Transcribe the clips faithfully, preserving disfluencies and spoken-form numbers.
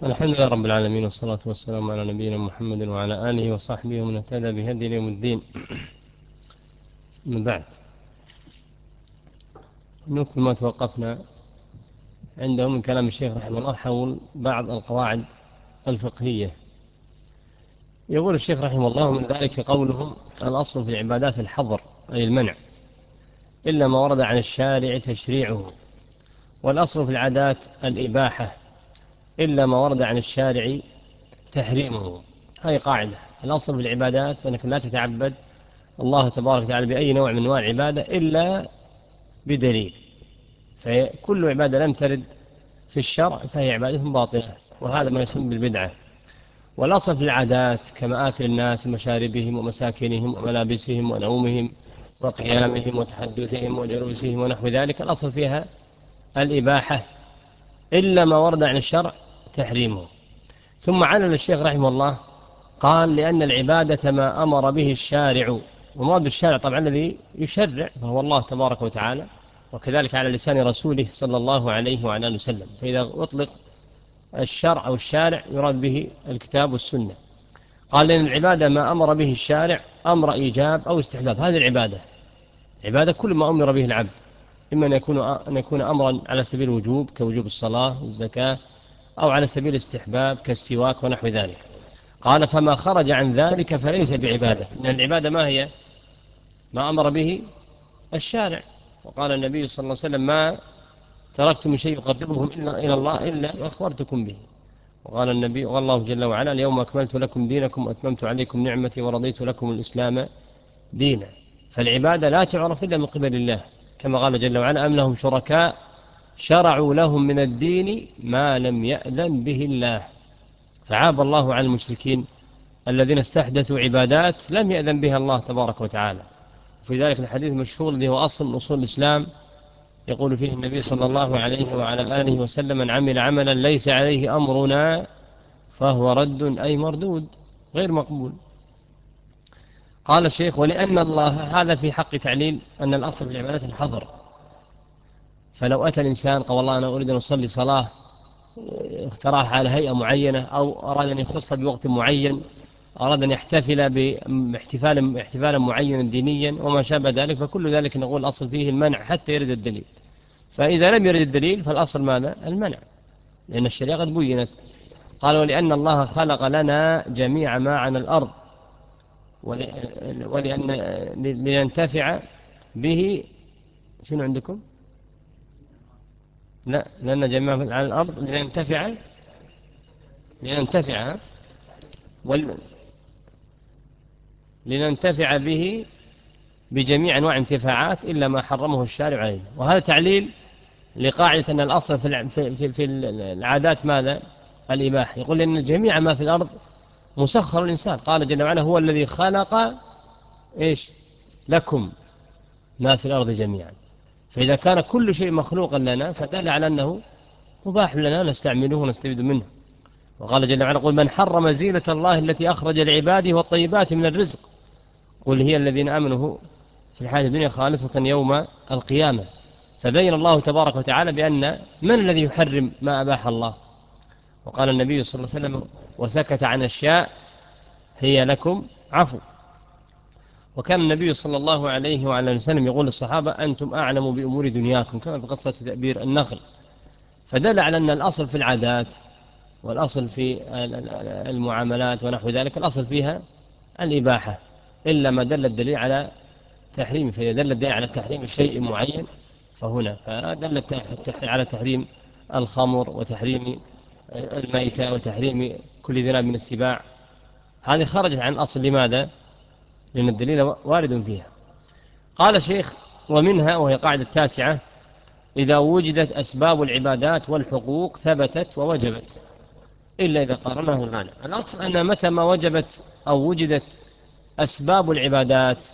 الحمد لله رب العالمين، والصلاة والسلام على نبينا محمد وعلى آله وصحبه ومن اهتدى بهدي يوم الدين. من بعد نكمل ما توقفنا عنده من كلام الشيخ رحمه الله حول بعض القواعد الفقهية. يقول الشيخ رحمه الله: من ذلك قولهم: الأصل في العبادات الحظر، أي المنع، إلا ما ورد عن الشارع تشريعه. والأصل في العادات الإباحة، إلا ما ورد عن الشارع تحريمه. هذه قاعدة: الأصل في العبادات أنك لا تتعبد الله تبارك وتعالى بأي نوع من أنواع العبادة إلا بدليل، فكل عبادة لم ترد في الشرع فهي عبادة باطلة، وهذا ما يسمى بالبدعة. والأصل في العادات كمآكل الناس ومشاربهم ومساكنهم وملابسهم ونومهم وقيامهم وتحدثهم وجلوسهم ونحو ذلك، الأصل فيها الإباحة إلا ما ورد عن الشرع تحريمه. ثم علل الشيخ رحمه الله قال: لأن العبادة ما أمر به الشارع. ومراد بالشارع طبعا الذي يشرع فهو الله تبارك وتعالى، وكذلك على لسان رسوله صلى الله عليه وعلى آله وسلم. فإذا أطلق الشرع أو الشارع يراد به الكتاب والسنة. قال: لأن العبادة ما أمر به الشارع أمر إيجاب أو استحباب. هذه العبادة عبادة كل ما أمر به العبد، إما أن يكون أن يكون أمرا على سبيل الوجوب كوجوب الصلاة والزكاة، أو على سبيل الاستحباب كالسواك ونحو ذلك. قال: فما خرج عن ذلك فليس بعبادة. لأن العبادة ما هي؟ ما أمر به الشارع. وقال النبي صلى الله عليه وسلم: ما تركت من شيء يقربهم إلى الله إلا أخبرتكم به. وقال النبي والله جل وعلا: اليوم أكملت لكم دينكم وأتممت عليكم نعمتي ورضيت لكم الإسلام دينا. فالعبادة لا تعرف إلا من قبل الله، كما قال جل وعلا: أم لهم شركاء شرعوا لهم من الدين ما لم يأذن به الله. فعاب الله على المشركين الذين استحدثوا عبادات لم يأذن بها الله تبارك وتعالى. في ذلك الحديث المشهور الذي هو أصل من أصول الإسلام، يقول فيه النبي صلى الله عليه وعلى آله وسلم: من عمل عملا ليس عليه أمرنا فهو رد، أي مردود غير مقبول. قال الشيخ: ولأن الله، هذا في حق تعليل أن الأصل في العبادات الحظر. فلو أتى الإنسان قال: والله أنا أريد أن أصلي صلاة اخترعها على هيئة معينة، أو أراد أن يخص بوقت معين، أراد أن يحتفل باحتفال احتفالا معينا دينيا وما شابه ذلك، فكل ذلك نقول الأصل فيه المنع حتى يرد الدليل. فإذا لم يرد الدليل فالأصل ماذا؟ المنع، لأن الشريعة قد بينت. قال: ولأن الله خلق لنا جميع ما عن الأرض، ولأن لننتفع به. شنو عندكم؟ لا، لأن جميع ما عن الأرض لننتفع لننتفع وال... لننتفع به بجميع أنواع انتفاعات إلا ما حرمه الشارع علينا. وهذا تعليل لقاعدة أن الأصل في في في العادات ماذا؟ الإباحة. يقول إن جميع ما في الأرض مسخر الإنسان. قال جل وعلا: هو الذي خلق إيش لكم ما في الأرض جميعا. فإذا كان كل شيء مخلوقا لنا فدل على أنه مباح لنا نستعمله ونستفيد منه. وقال جل وعلا: قل من حرم زينة الله التي أخرج لعباده والطيبات من الرزق قل هي الذين آمنوا في الحياة الدنيا خالصة يوم القيامة. فبين الله تبارك وتعالى بأن من الذي يحرم ما أباح الله. وقال النبي صلى الله عليه وسلم: وسكت عن أشياء هي لكم عفو. وكان النبي صلى الله عليه وعلى وسلم يقول للصحابة: أنتم أعلم بأمور دنياكم، كما في قصة تأبير النخل. فدل على أن الأصل في العادات والأصل في المعاملات ونحو ذلك الأصل فيها الإباحة، إلا ما دل الدليل على تحريم. فإذا دل الدليل على تحريم شيء معين فهنا فدل على تحريم الخمر وتحريم الميتة وتحريم كل ذنب من السباع، هذه خرجت عن الأصل. لماذا؟ لأن الدليل وارد فيها. قال الشيخ: ومنها، وهي قاعدة التاسعة: إذا وجدت أسباب العبادات والحقوق ثبتت ووجبت إلا إذا قارنه المانع. الأصل أن متى ما وجبت أو وجدت أسباب العبادات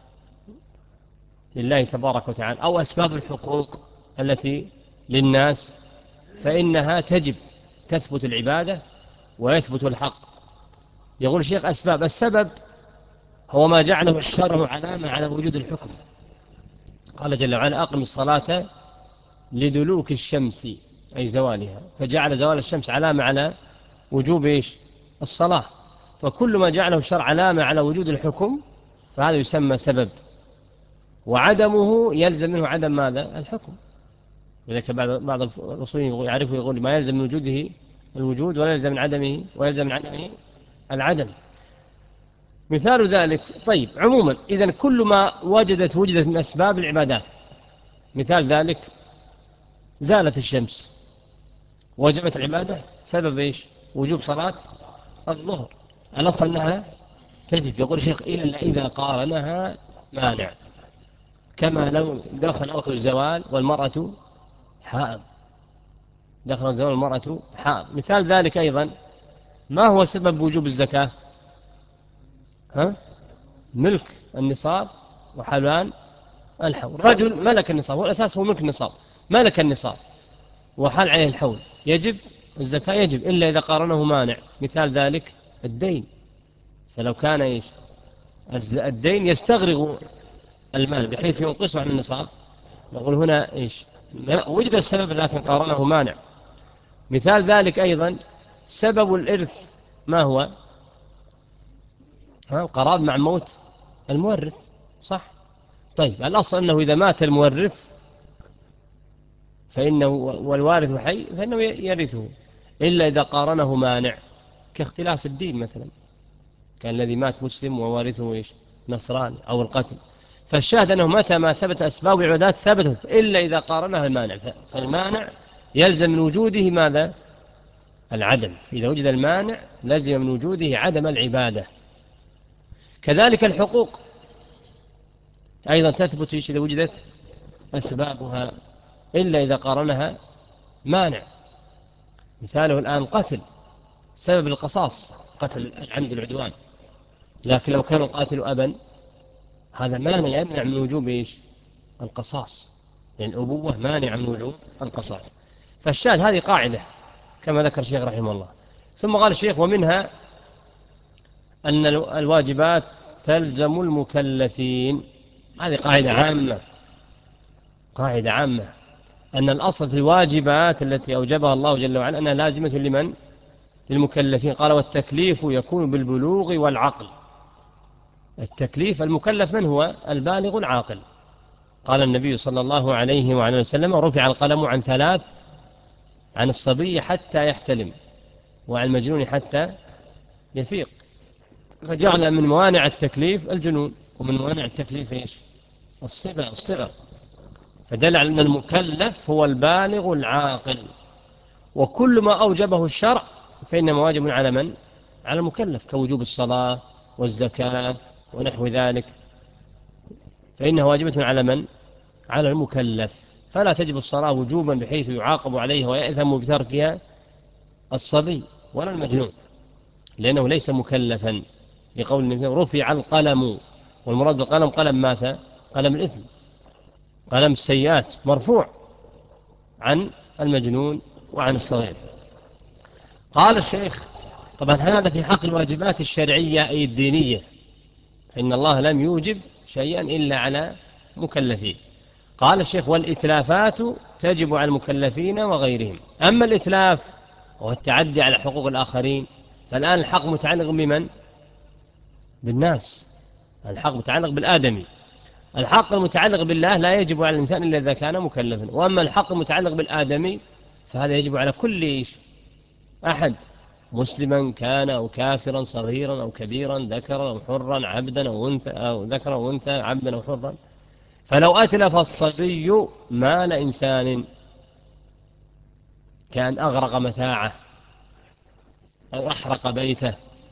لله تبارك وتعالى أو أسباب الحقوق التي للناس فإنها تجب، تثبت العبادة ويثبت الحق. يقول الشيخ: أسباب. السبب هو ما جعله الشرع علامة على وجود الحكم. قال جل وعلا: أقم الصلاة لدلوك الشمس، أي زوالها، فجعل زوال الشمس علامة على وجوب إيش؟ الصلاة. فكل ما جعله الشرع علامة على وجود الحكم فهذا يسمى سبب، وعدمه يلزم منه عدم ماذا؟ الحكم. لذلك بعض بعض الأصوليين يعرفه يقول ما يلزم من وجوده الوجود ولا يلزم من عدمه ويلزم من عدمه العدم. مثال ذلك طيب عموما إذن كل ما وجدت وجدت من أسباب العبادات. مثال ذلك زالت الشمس وجبت العبادة سبب إيش؟ وجوب صلاة الظهر. الأصل أنها تجب. يقول الشيخ إلا إذا قارنها مانع، كما لو دخل وقت الزوال والمرأة حائض. دخل الزوال والمرأة حائض. مثال ذلك أيضا ما هو سبب وجوب الزكاة؟ ها؟ ملك النصاب وحلوان الحول. رجل ملك النصاب، والأساس هو ملك النصاب، ملك النصاب وحال عليه الحول، يجب الزكاة؟ يجب، إلا إذا قارنه مانع. مثال ذلك الدين. فلو كان إيش؟ الدين يستغرق المال بحيث ينقصه عن النصاب، نقول هنا إيش؟ وجد السبب لكن قارنه مانع. مثال ذلك أيضا سبب الإرث ما هو؟ القرابة مع موت المورث، صح؟ طيب الأصل أنه إذا مات المورث فإنه والوارث حي فإنه يرثه، إلا إذا قارنه مانع كاختلاف الدين مثلا، كان الذي مات مسلم ووارثه إيش؟ نصراني أو القتل. فالشاهد أنه متى ما ثبت أسباب العبادات ثبتت إلا إذا قارنها المانع، فالمانع يلزم من وجوده ماذا؟ العدم. إذا وجد المانع لازم من وجوده عدم العبادة. كذلك الحقوق أيضا تثبت إذا وجدت أسبابها إلا إذا قارنها مانع. مثاله الآن قتل، سبب القصاص قتل العمد العدوان، لكن لو كان القاتل أبا هذا مانع يمنع من وجوب إيش؟ القصاص، لأن يعني الأبوة مانع من وجوب القصاص. فالشاهد هذه قاعدة كما ذكر الشيخ رحمه الله. ثم قال الشيخ ومنها أن الواجبات تلزم المكلفين. هذه قاعدة عامة، قاعدة عامة أن الأصل في الواجبات التي أوجبها الله جل وعلا أنها لازمة لمن؟ للمكلفين. قال والتكليف يكون بالبلوغ والعقل. التكليف المكلف من هو؟ البالغ العاقل. قال النبي صلى الله عليه وعلى وسلم رفع القلم عن ثلاث: عن الصبي حتى يحتلم، وعن المجنون حتى يفيق. فجعل من موانع التكليف الجنون، ومن موانع التكليف إيش؟ الصبا والصغر. فدل على أن المكلف هو البالغ العاقل، وكل ما أوجبه الشرع فإنما واجب على من؟ على المكلف، كوجوب الصلاة والزكاة ونحو ذلك، فإنها واجبة على من؟ على المكلف. فلا تجب الصلاة وجوبا بحيث يعاقب عليها ويأثم بتركها الصبي ولا المجنون، لأنه ليس مكلفا، لقول النبي رفع القلم. والمراد بالقلم قلم ماذا؟ قلم الإثم، قلم السيئات مرفوع عن المجنون وعن الصغير. قال الشيخ طبعا هذا في حق الواجبات الشرعية أي الدينية، فإن الله لم يوجب شيئا إلا على مكلفين. قال الشيخ والإتلافات تجب على المكلفين وغيرهم. أما الإتلاف وهو التعدي على حقوق الآخرين فالآن الحق متعلق بمن؟ بالناس، الحق متعلق بالآدمي. الحق المتعلق بالله لا يجب على الإنسان إلا إذا كان مكلفا، وأما الحق المتعلق بالآدمي فهذا يجب على كل أحد، مسلما كان أو كافرا، صغيرا أو كبيرا، ذكرا أو حرا، عبدا أو أنثى، أو ذكرا أو أنثى، عبدا أو حرا. فلو أتلف الصبي مال إنسان كان أغرق متاعه أو أحرق بيته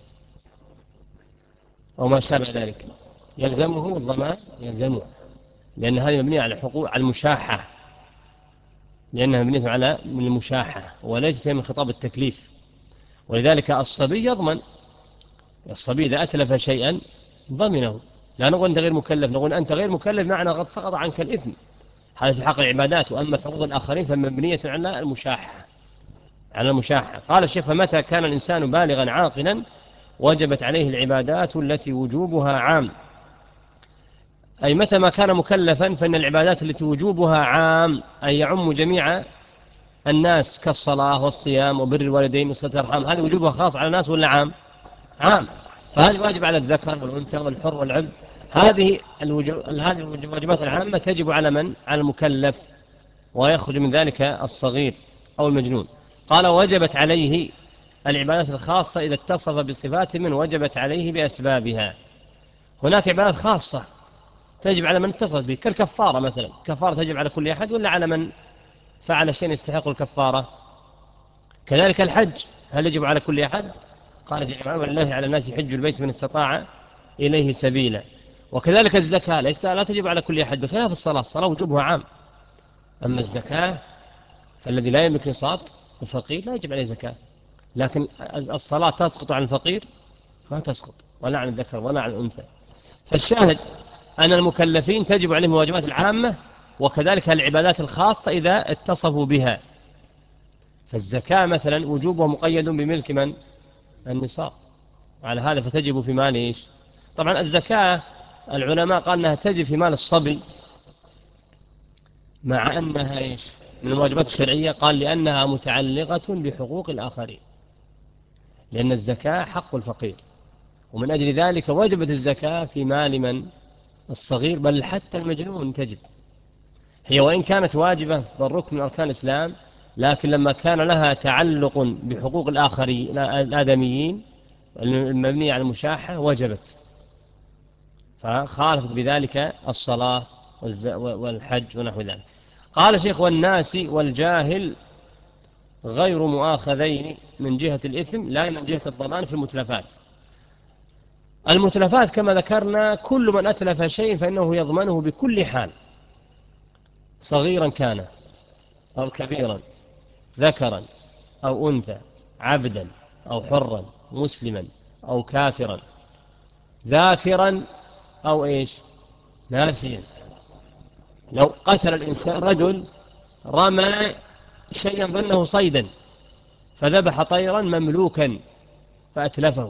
أو ما شابه ذلك يلزمه الضمان؟ يلزمه، لأن هذه مبنية على حقوق، على المشاحة، لأنها مبنية على من المشاحة وليست من خطاب التكليف. ولذلك الصبي يضمن، الصبي إذا أتلف شيئا ضمنه. لا نقول أنت غير مكلف، نقول أنت غير مكلف معنى قد سقط عنك الإثم. هذا في حق العبادات. وأما حقوق الآخرين فمبنية على المشاحة، على المشاحة. قال الشيخ فمتى كان الإنسان بالغا عاقلا وجبت عليه العبادات التي وجوبها عام، أي متى ما كان مكلفا فإن العبادات التي وجوبها عام، أي يعم جميع الناس كالصلاة والصيام وبر الوالدين وصلة الأرحام، هذه وجوبها خاص على الناس ولا عام؟ عام. فهذه واجب على الذكر والأنثى والحر والعبد. هذه الوجو... هذه الواجبات العامة تجب على من؟ على المكلف، ويخرج من ذلك الصغير أو المجنون. قال وجبت عليه العبادات الخاصة إذا اتصف بصفات من وجبت عليه بأسبابها. هناك عبادات خاصة تجب على من اتصف به، كالكفارة مثلا. كفارة تجب على كل أحد ولا على من فعل شيء يستحق الكفارة؟ كذلك الحج، هل يجب على كل أحد؟ قال جل وعلا ولله على الناس حج البيت من استطاع إليه سبيلا. وكذلك الزكاة لا تجب على كل أحد بخلاف الصلاة، الصلاة وجوبها عام. أما الزكاة فالذي لا يملك نصاب الفقير لا يجب عليه زكاة، لكن الصلاة تسقط عن الفقير ما تسقط، ولا عن الذكر ولا عن الأنثى. فالشاهد أن المكلفين تجب عليهم الواجبات العامة، وكذلك العبادات الخاصة إذا اتصفوا بها. فالزكاة مثلا وجوبها مقيد بملك من؟ النصاب. على هذا فتجب في مال إيش؟ طبعا الزكاة العلماء قال أنها تجب في مال الصبي، مع أنها إيش؟ من الواجبات الشرعية. قال لأنها متعلقة بحقوق الآخرين، لأن الزكاة حق الفقير، ومن أجل ذلك وجبت الزكاة في مال من؟ الصغير، بل حتى المجنون تجب. هي وإن كانت واجبة بل ركن من أركان الإسلام، لكن لما كان لها تعلق بحقوق الآخرين الآدميين المبنية على المشاحة وجبت، فخالفت بذلك الصلاة والحج ونحو ذلك. قال شيخ والناس والجاهل غير مؤاخذين من جهة الإثم لا من جهة الضمان في المتلفات. المتلفات كما ذكرنا كل من أتلف شيء فإنه يضمنه بكل حال، صغيرا كان أو كبيرا، ذكرا أو أنثى، عبدا أو حرا، مسلما أو كافرا، ذاكرا أو إيش ناسيا. لو قتل الإنسان رجل رمى شيئا ظنه صيدا فذبح طيرا مملوكا فأتلفه،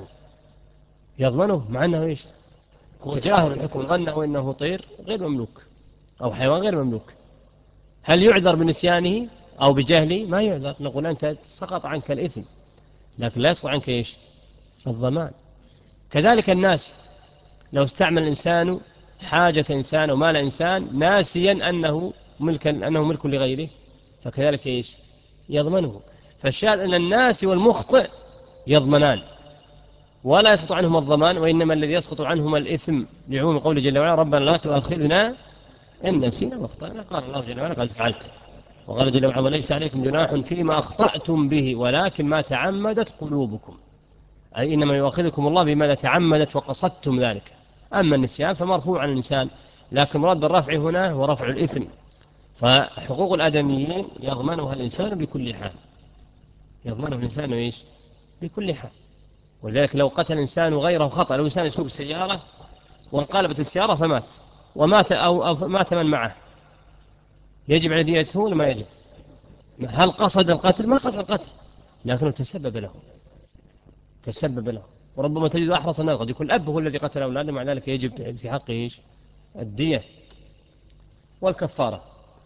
يضمنه مع أنه إيش هو جاهل الحكم، ظنه إنه طير غير مملوك أو حيوان غير مملوك. هل يعذر بنسيانه أو بجهله؟ ما يعذر، نقول أنت سقط عنك الإثم، لكن لا يسقط عنك إيش الضمان. كذلك الناس، لو استعمل الإنسان حاجة إنسان ومال إنسان ناسيا أنه ملك أنه ملك لغيره فكذلك إيش يضمنه. فالشاهد أن الناس والمخطئ يضمنان ولا يسقط عنهم الضمان، وإنما الذي يسقط عنهم الإثم لعموم قوله جل وعلا ربنا لا تؤاخذنا إن نسينا واخطأنا. قال الله جل وعلا قد فعلت. وقال جل وعلا وليس عليكم جناح فيما أخطأتم به ولكن ما تعمدت قلوبكم، أي إنما يؤاخذكم الله بما تعمدت وقصدتم ذلك. أما النسيان فمرفوع عن الإنسان، لكن مراد بالرفع هنا هو رفع الإثم. فحقوق الآدميين يضمنها الإنسان بكل حال، يضمنه الإنسان إيش بكل حال. ولذلك لو قتل الإنسان غيره خطأ، لو إنسان يسوق سيارة وانقلبت السيارة فمات ومات أو, أو مات من معه، يجب على ديته ولا ما يجب؟ هل قصد القتل؟ ما قصد القتل، لكنه تسبب له تسبب له. وربما تجد أحرص الناس قد يكون الأب هو الذي قتل أولاده، مع ذلك يجب في حقه إيش الدية والكفارة.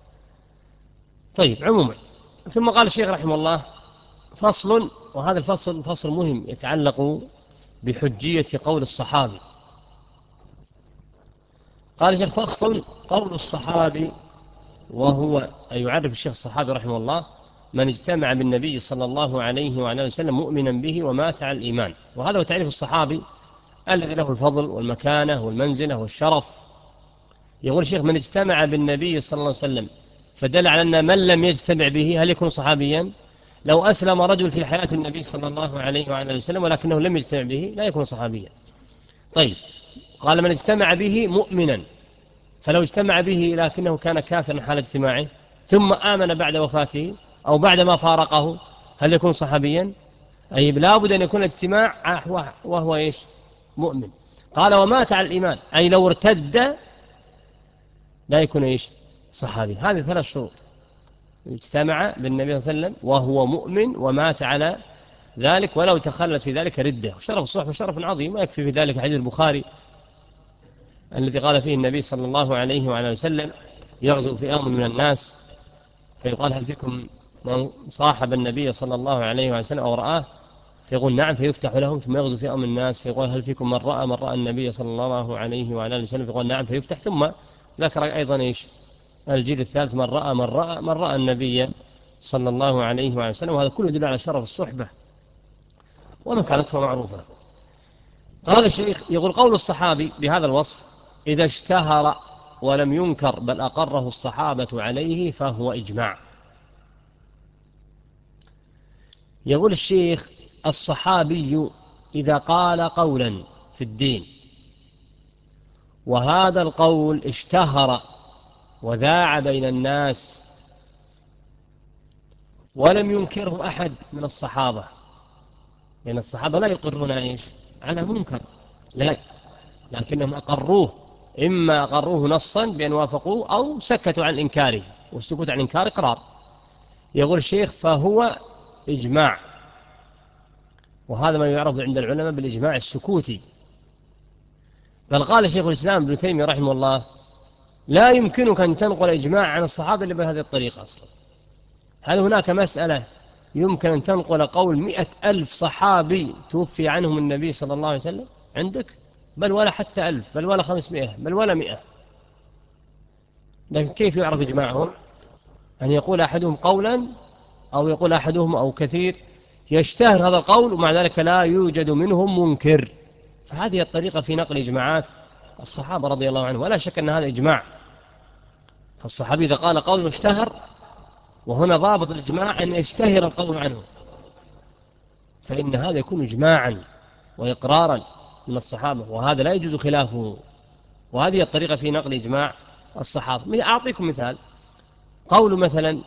طيب عموما، ثم قال الشيخ رحمه الله فصل، وهذا الفصل فصل مهم يتعلق بحجية قول الصحابي. قال الشيخ فصل قول الصحابي، وهو أن يعرف الشيخ الصحابي رحمه الله من اجتمع بالنبي صلى الله عليه وعلى وسلم مؤمنا به ومات على الإيمان. وهذا هو تعريف الصحابي الذي له الفضل والمكانة والمنزلة والشرف. يقول الشيخ من اجتمع بالنبي صلى الله عليه وسلم، فدل على أن من لم يجتمع به هل يكون صحابيا؟ لو أسلم رجل في حياة النبي صلى الله عليه وعلى وسلم ولكنه لم يجتمع به لا يكون صحابيا. طيب قال من اجتمع به مؤمنا، فلو اجتمع به لكنه كان كافرا حال اجتماعه ثم آمن بعد وفاته أو بعد ما فارقه هل يكون صحابيا؟ أي لا بد أن يكون الاجتماع وهو إيش مؤمن. قال ومات على الإيمان، أي لو ارتد لا يكون إيش صحابي. هذه ثلاث شروط: اجتمع بالنبي صلى الله عليه وسلم وهو مؤمن ومات على ذلك ولو تخلت في ذلك ردة. شرف الصحبة شرف عظيم، ويكفي في ذلك حديث البخاري الذي قال فيه النبي صلى الله عليه وعلى وسلم يغزو فئام من الناس فيقال هل فيكم من صاحب النبي صلى الله عليه وسلم أو رآه فيقول نعم فيفتح لهم، ثم يغزو فئة من الناس فيقول هل فيكم من رأى من رأى النبي صلى الله عليه وعلى آله وسلم، فيقول نعم فيفتح، ثم ذكر أيضا إيش الجيل الثالث من رأى من رأى من رأى النبي صلى الله عليه وعلى وسلم. وهذا كله يدل على شرف الصحبة ومكانتها معروفة. قال الشيخ يقول قول الصحابي بهذا الوصف إذا اشتهر ولم ينكر بل أقره الصحابة عليه فهو إجماع. يقول الشيخ الصحابي إذا قال قولا في الدين وهذا القول اشتهر وذاع بين الناس ولم ينكره أحد من الصحابة، لأن الصحابة لا يقرون إيش على منكر، لا، لكنهم أقروه، إما أقروه نصا بأن وافقوه أو سكتوا عن إنكاره، والسكوت عن إنكار إقرار. يقول الشيخ فهو إجماع، وهذا ما يعرف عند العلماء بالإجماع السكوتي. بل قال شيخ الإسلام ابن تيمية رحمه الله لا يمكنك أن تنقل إجماع عن الصحابة إلا بهذه الطريقة أصلا. هل هناك مسألة يمكن أن تنقل قول مئة ألف صحابي توفي عنهم النبي صلى الله عليه وسلم عندك؟ بل ولا حتى ألف، بل ولا خمسمائة، بل ولا مئة. لكن كيف يعرف إجماعهم؟ أن يقول أحدهم قولا أو يقول أحدهم أو كثير يشتهر هذا القول ومع ذلك لا يوجد منهم منكر، فهذه الطريقة في نقل إجماعات الصحابة رضي الله عنهم، ولا شك أن هذا إجماع. فالصحابي إذا قال قول اشتهر، وهنا ضابط الإجماع أن يشتهر القول عنه، فإن هذا يكون إجماعا وإقرارا من الصحابة، وهذا لا يجوز خلافه. وهذه الطريقة في نقل إجماع الصحابة. أعطيكم مثال، قول مثلا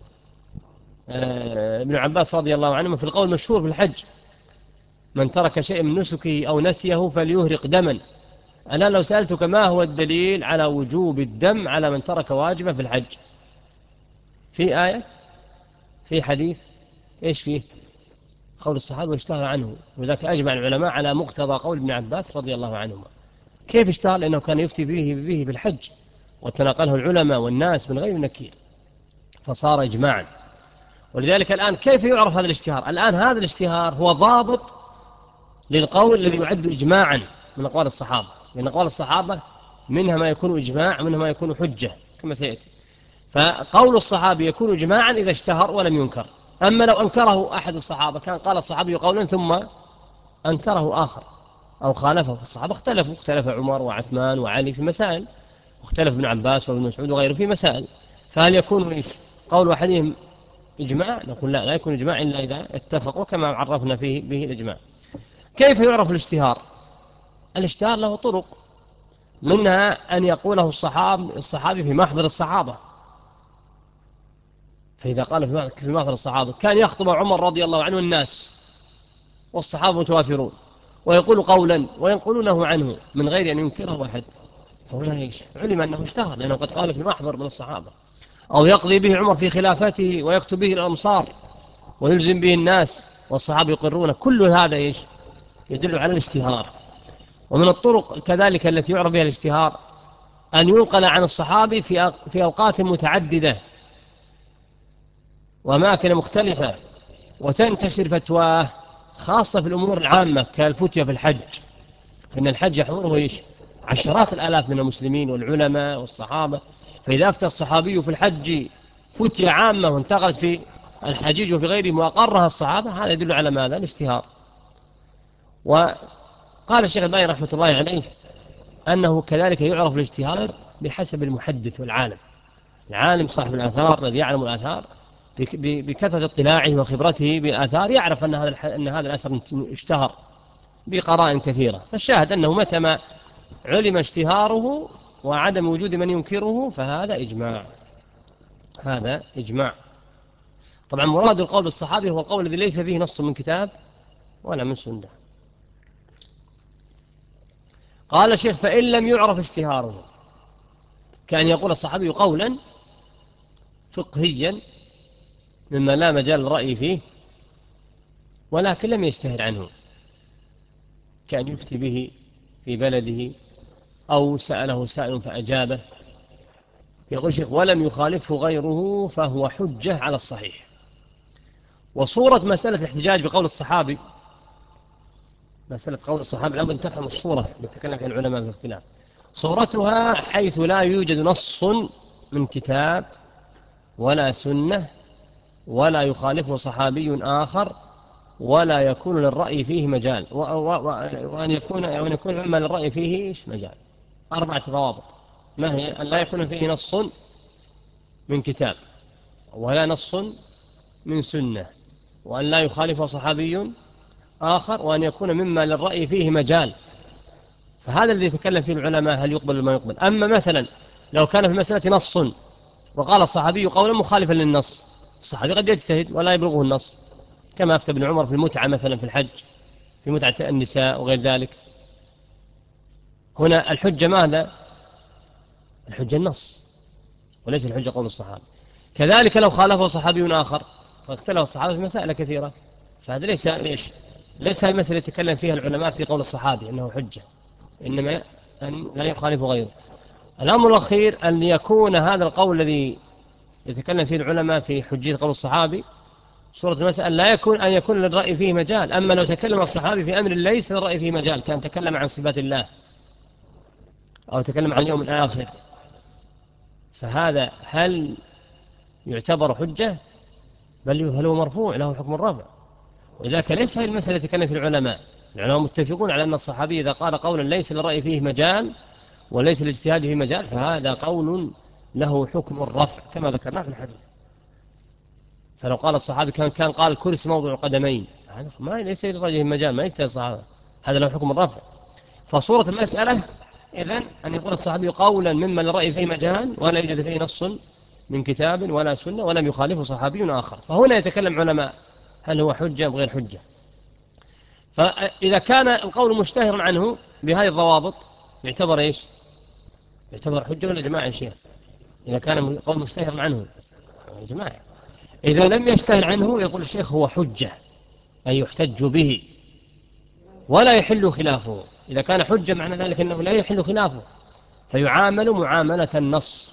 ابن عباس رضي الله عنه في القول المشهور في الحج من ترك شيء من نسكه أو نسيه فليهرق دما. أنا لو سألتك ما هو الدليل على وجوب الدم على من ترك واجبا في الحج؟ في آية، في حديث، إيش فيه؟ قول الصحابة واشتهر عنه، وذاك أجمع العلماء على مقتضى قول ابن عباس رضي الله عنهما. كيف اشتهر؟ لأنه كان يفتي به به بالحج وتناقله العلماء والناس من غير نكير، فصار إجماعا. ولذلك الآن كيف يعرف هذا الاشتهار؟ الآن هذا الاشتهار هو ضابط للقول الذي يعد إجماعا من أقوال الصحابة، لأن أقوال الصحابة منها ما يكون إجماع ومنها ما يكون حجة كما سيأتي. فقول الصحابي يكون إجماعا إذا اشتهر ولم ينكر. أما لو أنكره أحد الصحابة، كان قال الصحابي قولا ثم أنكره آخر أو خالفه، فالصحابة اختلفوا، اختلف عمر وعثمان وعلي في مسائل، واختلف ابن عباس وابن مسعود وغيره في مسائل، فهل يكون إيش قول أحدهم إجماع؟ نقول لا، لا يكون إجماع إلا إذا اتفقوا كما عرفنا فيه به الإجماع. كيف يعرف الاشتهار؟ الاشتهار له طرق، منها أن يقوله الصحاب الصحابي في محضر الصحابة. فإذا قال في محضر الصحابة كان يخطب عمر رضي الله عنه الناس والصحابة متوافرون، ويقول قولا وينقلونه عنه من غير أن ينكره أحد، فهنا إيش علم أنه اشتهر لأنه قد قال في محضر من الصحابة. أو يقضي به عمر في خلافته ويكتب به الأمصار ويلزم به الناس والصحابة يقرون، كل هذا إيش يدل على الاشتهار. ومن الطرق كذلك التي يعرف بها الاشتهار أن ينقل عن الصحابي في في أوقات متعددة وأماكن مختلفة وتنتشر فتواه، خاصة في الأمور العامة كالفتية في الحج، فإن الحج يحضره إيش عشرات الآلاف من المسلمين والعلماء والصحابة، فإذا أفتى الصحابي في الحج فتية عامة وانتقلت في الحجيج وفي غيره وأقرها الصحابة، هذا يدل على ماذا؟ الاشتهار. وقال الشيخ الباني رحمة الله عليه أنه كذلك يعرف الاشتهار بحسب المحدث والعالم. العالم صاحب الآثار الذي يعلم الآثار بكثرة اطلاعه وخبرته بالآثار يعرف أن هذا أن هذا الأثر اشتهر بقرائن كثيرة. فالشاهد أنه متى ما علم اشتهاره وعدم وجود من ينكره فهذا إجماع، هذا إجماع. طبعا مراد القول الصحابي هو القول الذي ليس فيه نص من كتاب ولا من سنة. قال الشيخ فإن لم يعرف اشتهاره، كأن يقول الصحابي قولا فقهيا مما لا مجال الرأي فيه ولكن لم يشتهر عنه، كأن يفتي به في بلده أو سأله سائل فأجابه، يقول الشيخ ولم يخالفه غيره فهو حجة على الصحيح. وصورة مسألة الاحتجاج بقول الصحابي، مسألة قول الصحابي لابد أن تفهم الصورة اللي يتكلم فيها العلماء في الاختلاف. صورتها حيث لا يوجد نص من كتاب ولا سنة ولا يخالفه صحابي آخر ولا يكون للرأي فيه مجال، وأن يكون وأن يكون مما للرأي فيه مجال. أربعة ضوابط. ما هي؟ أن لا يكون فيه نص من كتاب ولا نص من سنة، وأن لا يخالفه صحابي آخر، وأن يكون مما للرأي فيه مجال. فهذا الذي يتكلم فيه العلماء هل يقبل ما يقبل. أما مثلا لو كان في المسألة نص وقال الصحابي قولا مخالفا للنص، الصحابي قد يجتهد ولا يبلغه النص، كما أفتى ابن عمر في المتعة مثلا في الحج، في متعة النساء وغير ذلك. هنا الحجة ماذا؟ الحجة النص وليس الحجة قول الصحابي. كذلك لو خالفه صحابي آخر، فاختلف الصحابة في مسائل كثيرة، فهذا ليس ليش ليس المسألة يتكلم فيها العلماء في قول الصحابي أنه حجة، إنما أن لا يخالف غيره. الأمر الأخير أن يكون هذا القول الذي يتكلم فيه العلماء في حجية قول الصحابي صورة المسألة لا يكون أن يكون للرأي فيه مجال. أما لو تكلم الصحابي في أمر ليس للرأي فيه مجال، كان تكلم عن صفات الله أو تكلم عن يوم الآخر، فهذا هل يعتبر حجة؟ بل هل هو مرفوع له حكم الرفع. وذلك ليس هذه المسألة يتكلم في العلماء. العلماء متفقون على أن الصحابي إذا قال قولا ليس للرأي فيه مجال وليس الاجتهاد فيه مجال فهذا قول له حكم الرفع كما ذكرنا في الحديث. فلو قال الصحابي كان كان قال الكرسي موضع القدمين، هذا ما ليس للرجل مجال، ما يجتهد الصحابة، هذا له حكم الرفع. فصورة المسألة إذن أن يقول الصحابي قولا مما للرأي فيه مجال ولا يوجد فيه نص من كتاب ولا سنة ولم يخالفه صحابي آخر. فهنا يتكلم علماء هل هو حجة أو غير حجة. فإذا كان القول مشتهرا عنه بهذه الضوابط يعتبر إيش؟ يعتبر حجة ولا جماعة يا شيخ؟ إذا كان القول مشتهرا عنه يا جماعة. إذا لم يشتهر عنه يقول الشيخ هو حجة أي يحتج به ولا يحل خلافه. إذا كان حجة معنى ذلك أنه لا يحل خلافه، فيعامل معاملة النص.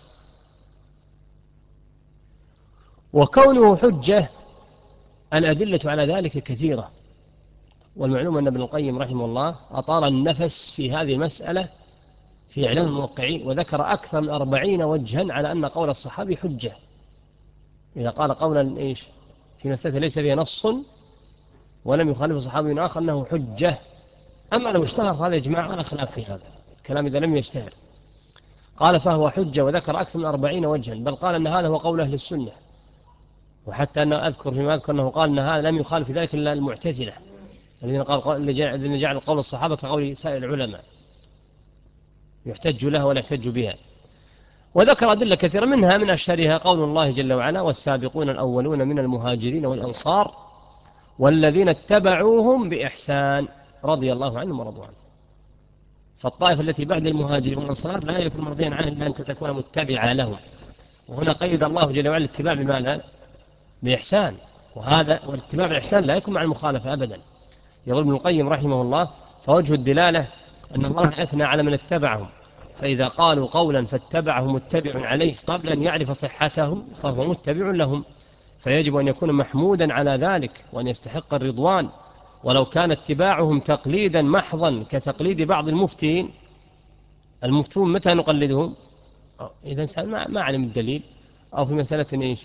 وكونه حجة الأدلة على ذلك كثيرة، والمعلوم أن ابن القيم رحمه الله أطال النفس في هذه المسألة في إعلام الموقعين، وذكر أكثر من أربعين وجها على أن قول الصحابي حجة إذا قال قولا إيش في مسألة ليس فيها نص ولم يخالف صحابي آخر أنه حجة. أما لو اشتهر هذا إجماع ولا خلاف في هذا الكلام إذا لم يشتهر. قال فهو حجة وذكر أكثر من أربعين وجها، بل قال أن هذا هو قول أهل السنة. وحتى أنه أذكر فيما أذكر أنه قال أن هذا لم يخالف في ذلك إلا المعتزلة الذين قال الذين جعل قول الصحابة كقول سائر العلماء يحتج لها ولا يحتج بها. وذكر أدلة كثيرة منها من أشهرها قول الله جل وعلا والسابقون الأولون من المهاجرين والأنصار والذين اتبعوهم بإحسان رضي الله عنهم ورضوا عنه. فالطائفة التي بعد المهاجرين والأنصار لا يكون مرضيا عنه إلا أن تكون متبعة لهم. وهنا قيد الله جل وعلا الاتباع بماذا؟ بإحسان. وهذا والاتباع بالإحسان لا يكون مع المخالفة أبدا. يقول ابن القيم رحمه الله فوجه الدلالة أن الله أثنى على من اتبعهم، فإذا قالوا قولا فاتبعه متبع عليه قبل أن يعرف صحته فهو متبع لهم، فيجب أن يكون محمودا على ذلك وأن يستحق الرضوان. ولو كان اتباعهم تقليدا محضا كتقليد بعض المفتين، المفتون متى نقلدهم؟ إذا إنسان ما علم الدليل أو في مسألة إيش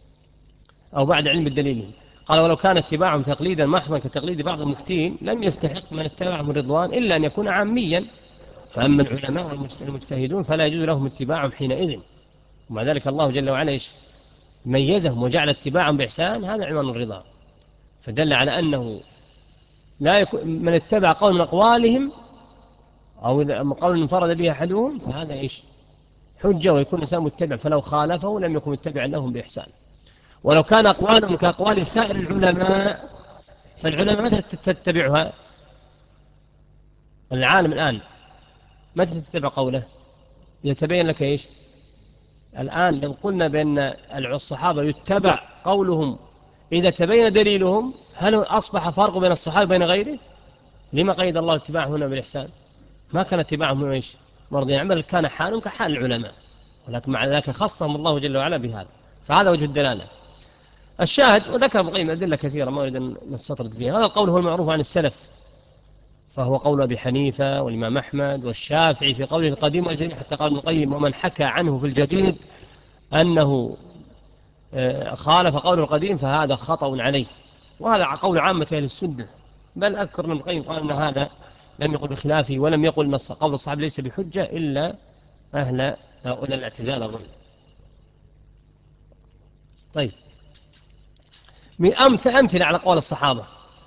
أو بعد علم الدليل. قال ولو كان اتباعهم تقليدا محضا كتقليد بعض المفتين لم يستحق من اتبعهم الرضوان إلا أن يكون عاميا. فأما العلماء والمجتهدون فلا يجوز لهم اتباعهم حينئذ. ومع ذلك الله جل وعلا إيش ميزهم وجعل اتباعهم بإحسان هذا عنوان الرضا. فدل على أنه لا يكون من اتبع قول من أقوالهم أو قول انفرد به أحدهم فهذا إيش حجة ويكون الإنسان متبع، فلو خالفه لم يكن متبعا لهم بإحسان. ولو كان أقوالهم كأقوال سائر العلماء فالعلماء متى تتبعها؟ العالم الآن متى تتبع قوله؟ يتبين لك إيش الآن لو قلنا بأن الصحابة يتبع قولهم إذا تبين دليلهم هل أصبح فرق بين الصحابة بين غيره؟ لما قيد الله اتباع هنا بالإحسان؟ ما كان اتباعهم هنا إيش مرضي عمل، كان حالهم كحال العلماء، ولكن مع ذلك خصهم الله جل وعلا بهذا. فهذا وجه الدلالة. الشاهد، وذكر ابن القيم أدلة كثيرة ما أريد أن نستطرد فيها. هذا القول هو المعروف عن السلف، فهو قول أبي حنيفة والإمام أحمد والشافعي في قوله القديم والجديد، حتى قال ابن القيم ومن حكى عنه في الجديد أنه خالف قوله القديم فهذا خطأ عليه. وهذا قول عامة أهل السنة، بل أذكر ابن القيم قال أن هذا لم يقل بخلافه، ولم يقل أن قول الصحابة ليس بحجة إلا أهل هؤلاء الاعتزال أظن. طيب، أمثلة على قول الصحابة،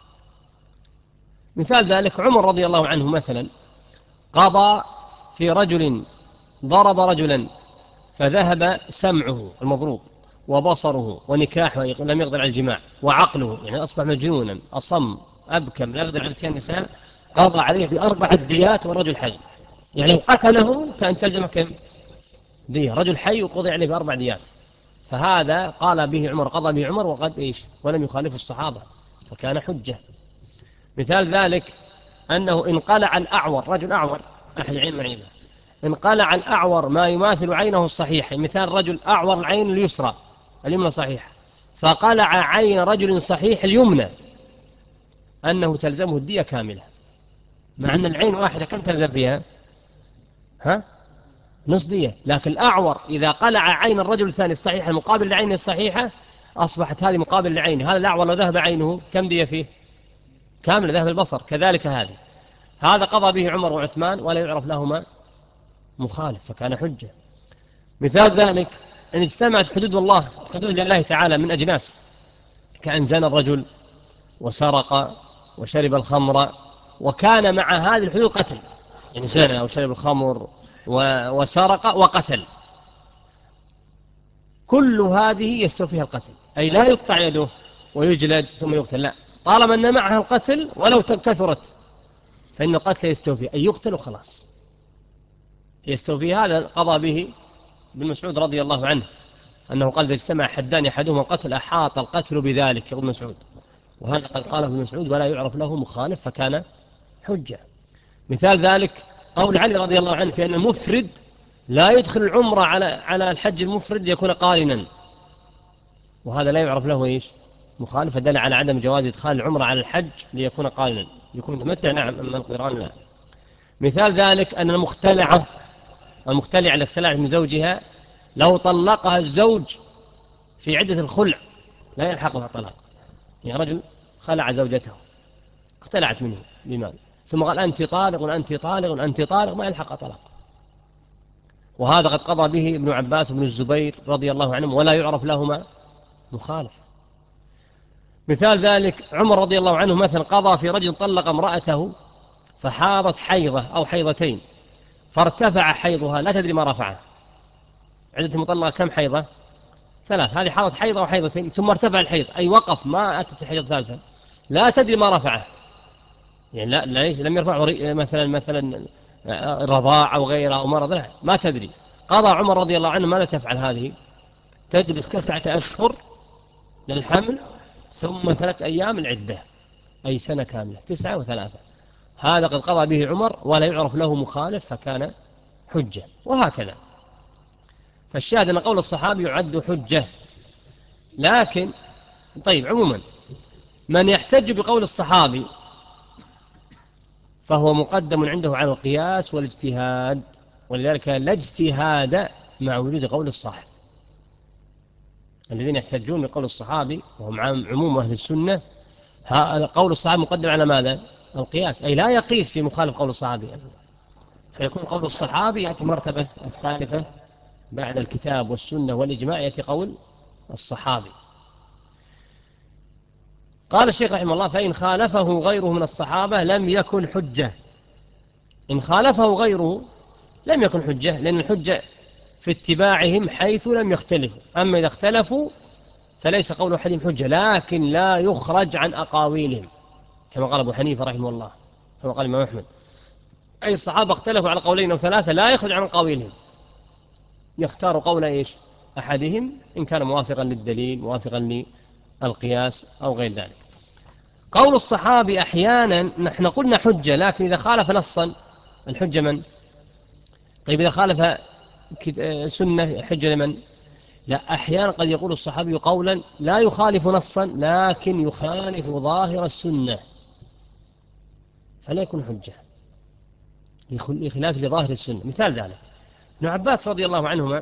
مثال ذلك عمر رضي الله عنه مثلا قضى في رجل ضرب رجلا فذهب سمعه المضروب وبصره ونكاحه لم يقدر على الجماع وعقله، يعني أصبح مجنونا أصم أبكم لا يقدر على اتيان النساء، قضى عليه بأربع ديات والرجل حي، يعني قتله كأن تلزم كم دية، رجل حي وقضي عليه بأربع ديات. فهذا قال به عمر، قضى به عمر وقد إيش ولم يخالف الصحابة فكان حجة. مثال ذلك أنه انقلع الأعور، رجل أعور أحد العين معينة، انقلع الأعور ما يماثل عينه الصحيحة، مثال رجل أعور العين اليسرى اليمنى صحيحة فقلع عين رجل صحيح اليمنى، أنه تلزمه الدية كاملة، مع أن العين واحدة كم تلزم فيها؟ ها؟ نص دية. لكن الأعور إذا قلع عين الرجل الثاني الصحيحة المقابل لعينه الصحيحة أصبحت هذه مقابل لعينه، هذا الأعور لو ذهب عينه كم دية فيه؟ كامل ذهب البصر. كذلك هذه، هذا قضى به عمر وعثمان ولا يعرف لهما مخالف فكان حجة. مثال ذلك أن اجتمعت حدود الله، حدود الله تعالى من أجناس، كأن زنى الرجل وسرق وشرب الخمر، وكان مع هذه الحدود قتل، يعني زنى وشرب الخمر وسرق وقتل، كل هذه يستوفيها القتل، أي لا يقطع يده ويجلد ثم يقتل، لا، طالما أن معها القتل ولو كثرت فإن القتل يستوفي، أي يقتل وخلاص يستوفي. هذا قضى به ابن مسعود رضي الله عنه، أنه قال إذا اجتمع حدان أحدهما القتل أحاط القتل بذلك ابن مسعود، وهذا قد قاله ابن مسعود ولا يعرف له مخالف فكان حجة. مثال ذلك قول علي رضي الله عنه في أن المفرد لا يدخل العمرة على على الحج المفرد يكون قارنا، وهذا لا يعرف له إيش مخالف، فدل على عدم جواز إدخال العمرة على الحج ليكون قارنا، يكون متمتع نعم أما القران لا. مثال ذلك أن المختلعة المختلعة اللي اختلعت من زوجها لو طلقها الزوج في عدة الخلع لا يلحقها طلاق، يعني رجل خلع زوجته اختلعت منه بمال ثم قال أنت طالق وأنت طالق وأنت طالق ما يلحق طلاق، وهذا قد قضى به ابن عباس وابن الزبير رضي الله عنهم ولا يعرف لهما مخالف. مثال ذلك عمر رضي الله عنه مثلا قضى في رجل طلق امرأته فحاضت حيضة أو حيضتين فارتفع حيضها لا تدري ما رفعه، عدة المطلقة كم حيضة؟ ثلاث، هذه حاضت حيضة أو حيضتين ثم ارتفع الحيض أي وقف ما أتت الحيض ثالثة لا تدري ما رفعه، يعني لا ليس لم يرفع مثلا مثلا رضاع أو غيره أو مرض، لا ما تدري. قضى عمر رضي الله عنه ماذا تفعل هذه؟ تجلس تسعة أشهر للحمل ثم ثلاث أيام العدة، أي سنة كاملة تسعة وثلاثة. هذا قد قضى به عمر ولا يعرف له مخالف فكان حجة. وهكذا فالشاهد أن قول الصحابي يعد حجة. لكن طيب عموما من يحتج بقول الصحابي فهو مقدم عنده على القياس والاجتهاد، ولذلك لا اجتهاد مع وجود قول الصحابي. الذين يحتجون بقول الصحابي وهم عموم أهل السنة قول الصحابي مقدم على ماذا؟ القياس، أي لا يقيس في مخالف قول الصحابي، فيكون قول الصحابي يأتي مرتبة الثالثة بعد الكتاب والسنة والإجماع يأتي قول الصحابي. قال الشيخ رحمه الله فإن خالفه غيره من الصحابة لم يكن حجة. إن خالفه غيره لم يكن حجة، لأن الحجة في اتباعهم حيث لم يختلفوا، أما إذا اختلفوا فليس قول أحدهم حجة، لكن لا يخرج عن أقاويلهم كما قال أبو حنيفة رحمه الله كما قال الإمام أحمد، أي الصحابة اختلفوا على قولين أو ثلاثة لا يخرج عن أقاويلهم، يختار قول إيش أحدهم إن كان موافقا للدليل موافقا للقياس أو غير ذلك. قول الصحابي أحيانا نحن قلنا حجة، لكن إذا خالف نصا الحجة من؟ طيب إذا خالف سنة الحجة لمن؟ لا، أحيانا قد يقول الصحابي قولا لا يخالف نصا لكن يخالف ظاهر السنة فلا يكون حجة لخلاف لظاهر السنة. مثال ذلك ابن عباس رضي الله عنهما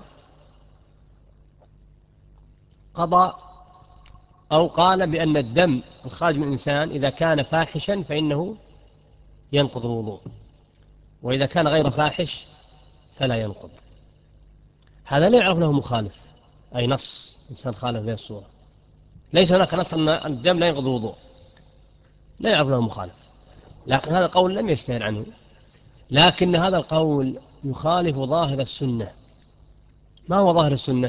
قضى أو قال بأن الدم الخارج من الإنسان إذا كان فاحشا فإنه ينقض الوضوء، وإذا كان غير فاحش فلا ينقض. هذا لا يعرف له مخالف، أي نص إنسان خالف به الصورة، ليس هناك نص أن الدم لا ينقض الوضوء، لا يعرف له مخالف، لكن هذا القول لم يشتهر عنه، لكن هذا القول يخالف ظاهر السنة. ما هو ظاهر السنة؟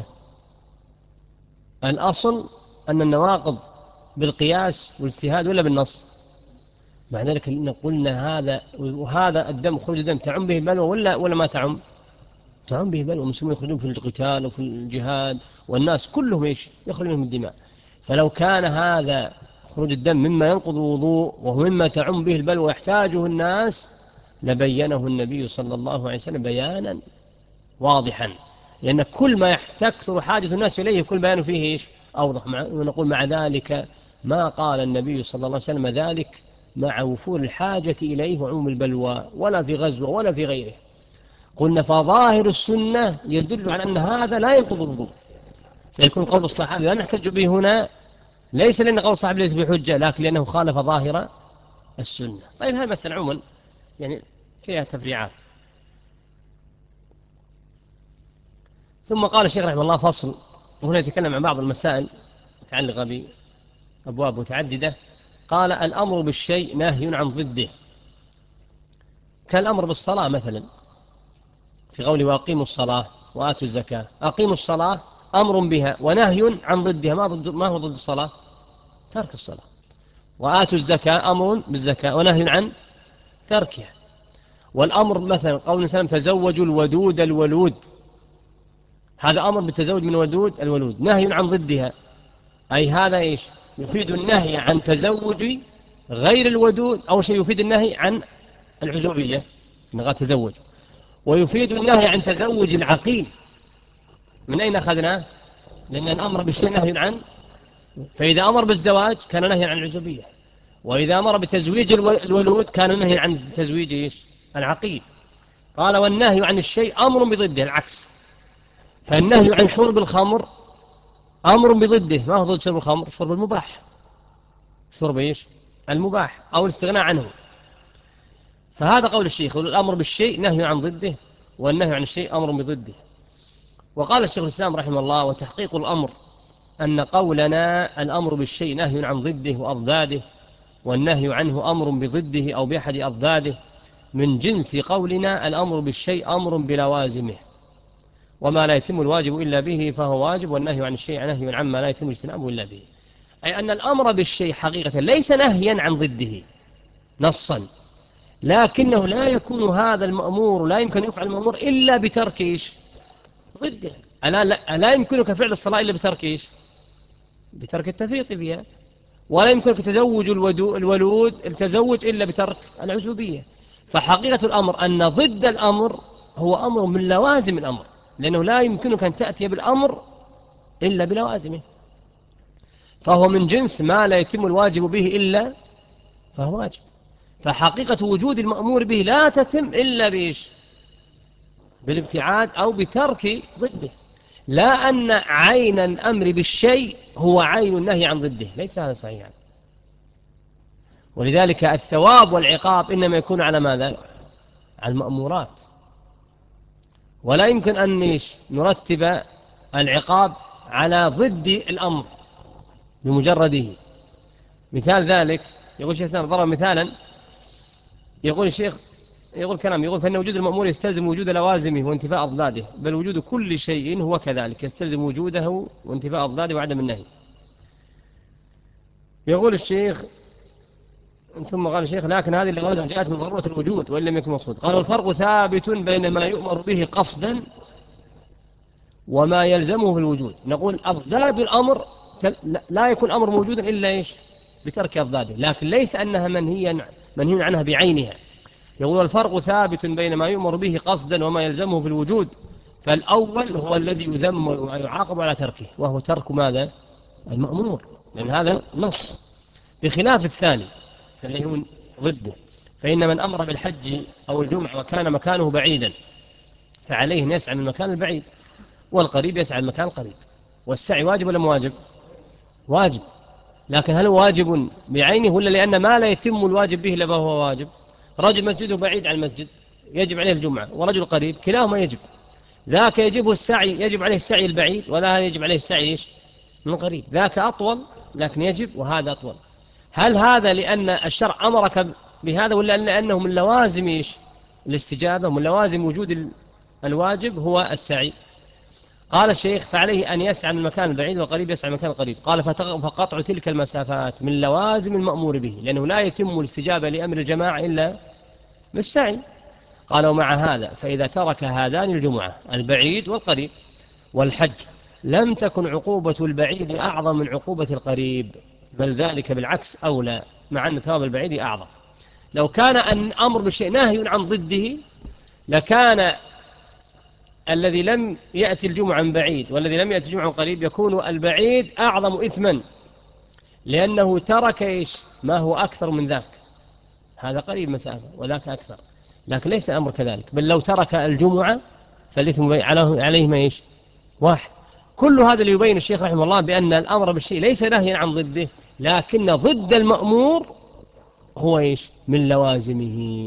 الأصل أن النواقض بالقياس والاجتهاد ولا بالنص؟ مع ذلك إن قلنا هذا وهذا الدم خروج الدم تعم به البلوى ولا ولا ما تعم؟ تعم به البلوى، المسلمين يخرجون في القتال وفي الجهاد والناس كلهم ايش يخرج منهم الدماء. فلو كان هذا خروج الدم مما ينقض الوضوء وهو مما تعم به البلوى ويحتاجه الناس لبينه النبي صلى الله عليه وسلم بيانا واضحا، لأن كل ما تكثر حاجة الناس إليه كل بيان فيه إيش أوضح. ونقول مع ذلك ما قال النبي صلى الله عليه وسلم ذلك مع وفور الحاجة إليه وعموم البلوى ولا في غزوة ولا في غيره. قلنا فظاهر السنة يدل على أن هذا لا ينقض الوضوء، فيكون قول الصحابي لا نحتج به هنا ليس لأن قول الصحابي ليس بحجة، لكن لأنه خالف ظاهر السنة. طيب هذا مسألة عموما يعني فيها تفريعات. ثم قال الشيخ رحمه الله فصل، وهنا يتكلم عن بعض المسائل متعلقة بأبواب متعددة. قال الأمر بالشيء نهي عن ضده، كالأمر بالصلاة مثلا في قوله وأقيموا الصلاة وآتوا الزكاة. أقيموا الصلاة أمر بها ونهي عن ضدها. ما, ضد ما هو ضد الصلاة؟ ترك الصلاة. وآتوا الزكاة أمر بالزكاة ونهي عن تركها. والأمر مثلا قول الإنسان تزوجوا الودود الولود، هذا أمر بالتزوج من الودود الولود، نهي عن ضدها، أي هذا إيش يفيد النهي عن تزوج غير الودود. أول شيء يفيد النهي عن العزوبية نغا تزوج، ويفيد النهي عن تزوج العقيل. من أين أخذناه؟ لأن الأمر بالشيء نهي عن، فإذا أمر بالزواج كان نهي عن العزوبية، وإذا أمر بتزويج الولود كان نهي عن تزويج إيش العقيل. قال والنهي عن الشيء أمر بضده العكس، فالنهي عن شرب الخمر أمر بضده. ما هو ضد شرب الخمر؟ شرب المباح، شرب إيش المباح أو الاستغناء عنه. فهذا قول الشيخ الأمر بالشيء نهي عن ضده، والنهي عن الشيء أمر بضده. وقال الشيخ الإسلام رحمه الله وتحقيق الأمر أن قولنا الأمر بالشيء نهي عن ضده وأضداده، والنهي عنه أمر بضده أو بأحد أضداده، من جنس قولنا الأمر بالشيء أمر بلوازمه، وما لا يتم الواجب إلا به فهو واجب، والنهي عن الشيء نهي عما لا يتم اجتنابه إلا به. أي أن الأمر بالشيء حقيقة ليس نهيا عن ضده نصا، لكنه لا يكون هذا المأمور لا يمكن يفعل المأمور إلا بترك إيش ضده. ألا لا, لا يمكنك فعل الصلاة إلا بترك إيش بترك التفريط فيها، ولا يمكنك تزوج الولود التزوج إلا بترك العزوبية. فحقيقة الأمر أن ضد الأمر هو أمر من لوازم الأمر، لأنه لا يمكنك أن تأتي بالأمر إلا بلوازمه، فهو من جنس ما لا يتم الواجب به إلا فهو واجب. فحقيقة وجود المأمور به لا تتم إلا بإيش بالابتعاد أو بترك ضده، لا أن عين الأمر بالشيء هو عين النهي عن ضده، ليس هذا صحيحا. ولذلك الثواب والعقاب إنما يكون على ماذا؟ على المأمورات، ولا يمكن أن نرتب العقاب على ضد الأمر بمجرده. مثال ذلك يقول الشيخ الإسلام ضرب مثالا، يقول الشيخ يقول كلام يقول فإن وجود المأمور يستلزم وجود لوازمه وانتفاء أضداده، بل وجود كل شيء هو كذلك يستلزم وجوده وانتفاء أضداده وعدم النهي. يقول الشيخ ثم قال الشيخ لكن هذه اللوازم جاءت من ضرورة الوجود وإن لم يكن مقصود. قالوا الفرق ثابت بين ما يؤمر به قصدا وما يلزمه في الوجود. نقول أضداد الأمر لا يكون أمر موجودا إلا إيش بترك أضداده، لكن ليس أنها منهيا منهي عنها بعينها. يقول الفرق ثابت بين ما يؤمر به قصدا وما يلزمه في الوجود، فالأول هو الذي يذم ويعاقب على تركه، وهو ترك ماذا؟ المأمور، لأن هذا نص، بخلاف الثاني الذي هو ضده. فإن من أمر بالحج أو الجمعة وكان مكانه بعيدا فعليه أن يسعى من المكان البعيد، والقريب يسعى من المكان القريب. والسعي واجب ولا مواجب؟ واجب، لكن هل واجب بعينه ولا لأن ما لا يتم الواجب به إلا فهو واجب؟ رجل مسجده بعيد عن المسجد يجب عليه الجمعة، ورجل قريب كلاهما يجب. ذاك يجب السعي، يجب عليه السعي البعيد، ولا يجب عليه السعي من قريب. ذاك أطول لكن يجب، وهذا أطول. هل هذا لأن الشرع أمرك بهذا ولا لأنه من لوازم إيش الاستجابة ومن لوازم وجود الواجب هو السعي؟ قال الشيخ فعليه أن يسعى من المكان البعيد والقريب يسعى من المكان القريب. قال فقطع تلك المسافات من لوازم المأمور به، لأنه لا يتم الاستجابة لأمر الجماعة إلا بالسعي. قال ومع هذا فإذا ترك هذان الجمعة البعيد والقريب والحج لم تكن عقوبة البعيد أعظم من عقوبة القريب، بل ذلك بالعكس أولى، مع أن ثواب البعيد أعظم. لو كان أن أمر بشيء ناهي عن ضده لكان الذي لم يأتي الجمعة من بعيد والذي لم يأتي الجمعة من قريب يكون البعيد أعظم إثما، لأنه ترك إيش ما هو أكثر من ذاك. هذا قريب مسافة وذاك أكثر، لكن ليس الأمر كذلك، بل لو ترك الجمعة فالإثم عليه ما إيش واحد. كل هذا اللي يبين الشيخ رحمه الله بأن الأمر بالشيء ليس نهيا عن ضده، لكن ضد المأمور هو إيش من لوازمه،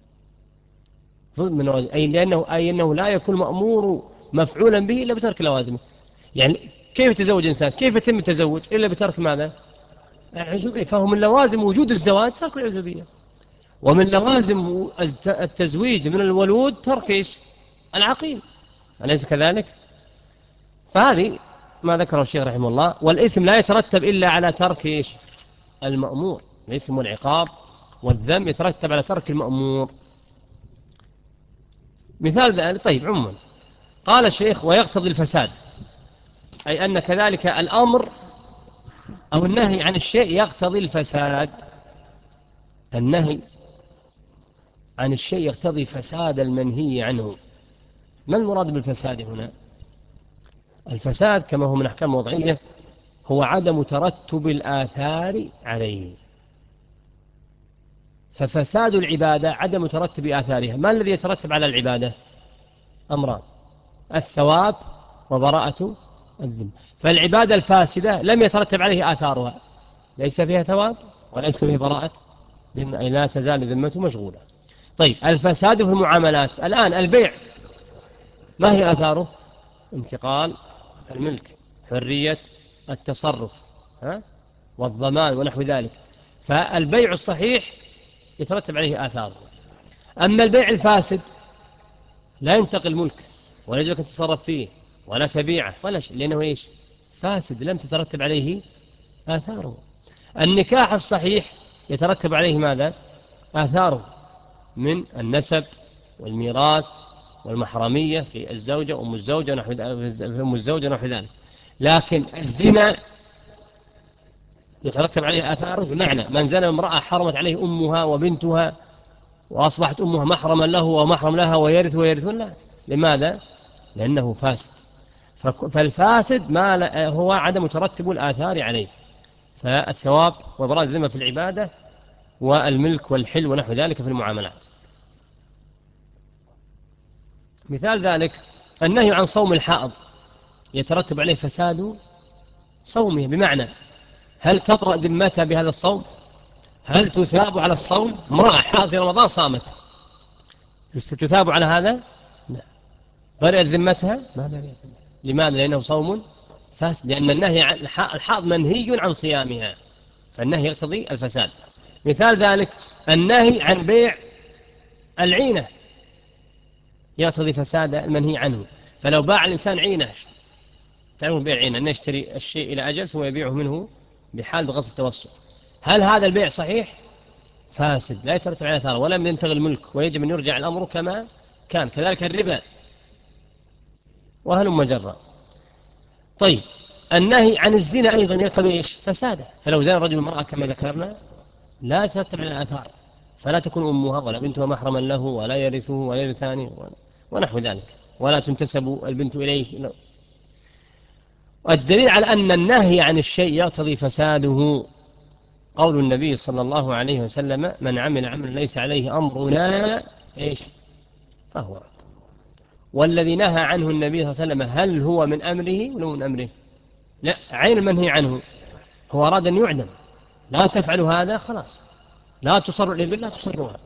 ضد من لوازمه، أي لأنه أي أنه لا يكون مأمور مفعولا به إلا بترك لوازمه. يعني كيف يتزوج إنسان؟ كيف يتم التزوج إلا بترك ماذا؟ العزوبية. فهو من لوازم وجود الزواج ترك العزوبية، ومن لوازم التزويج من الولود ترك إيش العقيم، أليس كذلك؟ فهذه ما ذكره الشيخ رحمه الله. والإثم لا يترتب إلا على ترك إيش المأمور، الإثم والعقاب والذم يترتب على ترك المأمور. مثال ذلك طيب عموما قال الشيخ ويقتضي الفساد، أي أن كذلك الأمر أو النهي عن الشيء يقتضي الفساد. النهي عن الشيء يقتضي فساد المنهي عنه. ما المراد بالفساد هنا؟ الفساد كما هو من أحكام الوضعية هو عدم ترتب الآثار عليه. ففساد العبادة عدم ترتب آثارها. ما الذي يترتب على العبادة؟ أمران: الثواب وبراءة الذمة. فالعبادة الفاسدة لم يترتب عليه آثارها، ليس فيها ثواب وليس فيها براءة ذمة، أي لا تزال ذمته مشغولة. طيب الفساد في المعاملات الآن البيع ما هي آثاره؟ انتقال الملك، حرية التصرف، ها؟ والضمان ونحو ذلك. فالبيع الصحيح يترتب عليه آثاره. أما البيع الفاسد لا ينتقل ملك ولا يجب أن تتصرف فيه ولا تبيعه ولا شيء، لأنه إيش فاسد لم تترتب عليه آثاره. النكاح الصحيح يترتب عليه ماذا؟ آثاره من النسب والميراث والمحرمية في الزوجة أم الزوجة نحو أم الزوجة نحو ذلك. لكن الزنا يترتب عليه آثاره، بمعنى من زنى امرأة حرمت عليه أمها وبنتها وأصبحت أمها محرما له ومحرم لها ويرث ويرثون له. لماذا؟ لأنه فاسد. فالفاسد ما هو عدم ترتب الآثار عليه. فالثواب وبراءة الذمة في العبادة والملك والحل ونحو ذلك في المعاملات. مثال ذلك النهي عن صوم الحائض يترتب عليه فساد صومه، بمعنى هل تبرأ ذمتها بهذا الصوم؟ هل تثاب على الصوم؟ امرأة حائض في رمضان صامت تثاب على هذا؟ لا. برئت ذمتها؟ ما برئت. لماذا؟ لأنه صوم فاسد، لأن النهي عن الحائض منهي عن صيامها، فالنهي يقتضي الفساد. مثال ذلك النهي عن بيع العينة يقتضي فساد المنهي عنه. فلو باع الإنسان عينة، تعلمون بيع عينة أن يشتري الشيء إلى أجل ثم يبيعه منه بحال بغص التوسط، هل هذا البيع صحيح؟ فاسد لا يترتب عليه آثار ولم ينتقل الملك ويجب أن يرجع الأمر كما كان. كذلك الربا وهلم جرا. طيب النهي عن الزنا أيضا يقتضي إيش؟ فساده. فلو زنى الرجل المرأة كما ذكرنا لا يترتب عليه آثار، فلا تكون أمها ولا بنتها محرما له ولا يرثه ولا يرثانه ونحو ذلك. ولا تنتسب البنت إليه. والدليل على أن النهي عن الشيء يقتضي فساده قول النبي صلى الله عليه وسلم: من عمل عمل ليس عليه أمرنا إيش فهو. والذي نهى عنه النبي صلى الله عليه وسلم هل هو من أمره ولا من أمره؟ لا، عين المنهي عنه هو أراد أن يعدم، لا تفعلوا هذا خلاص، لا تصروا الإبل لا تصروها،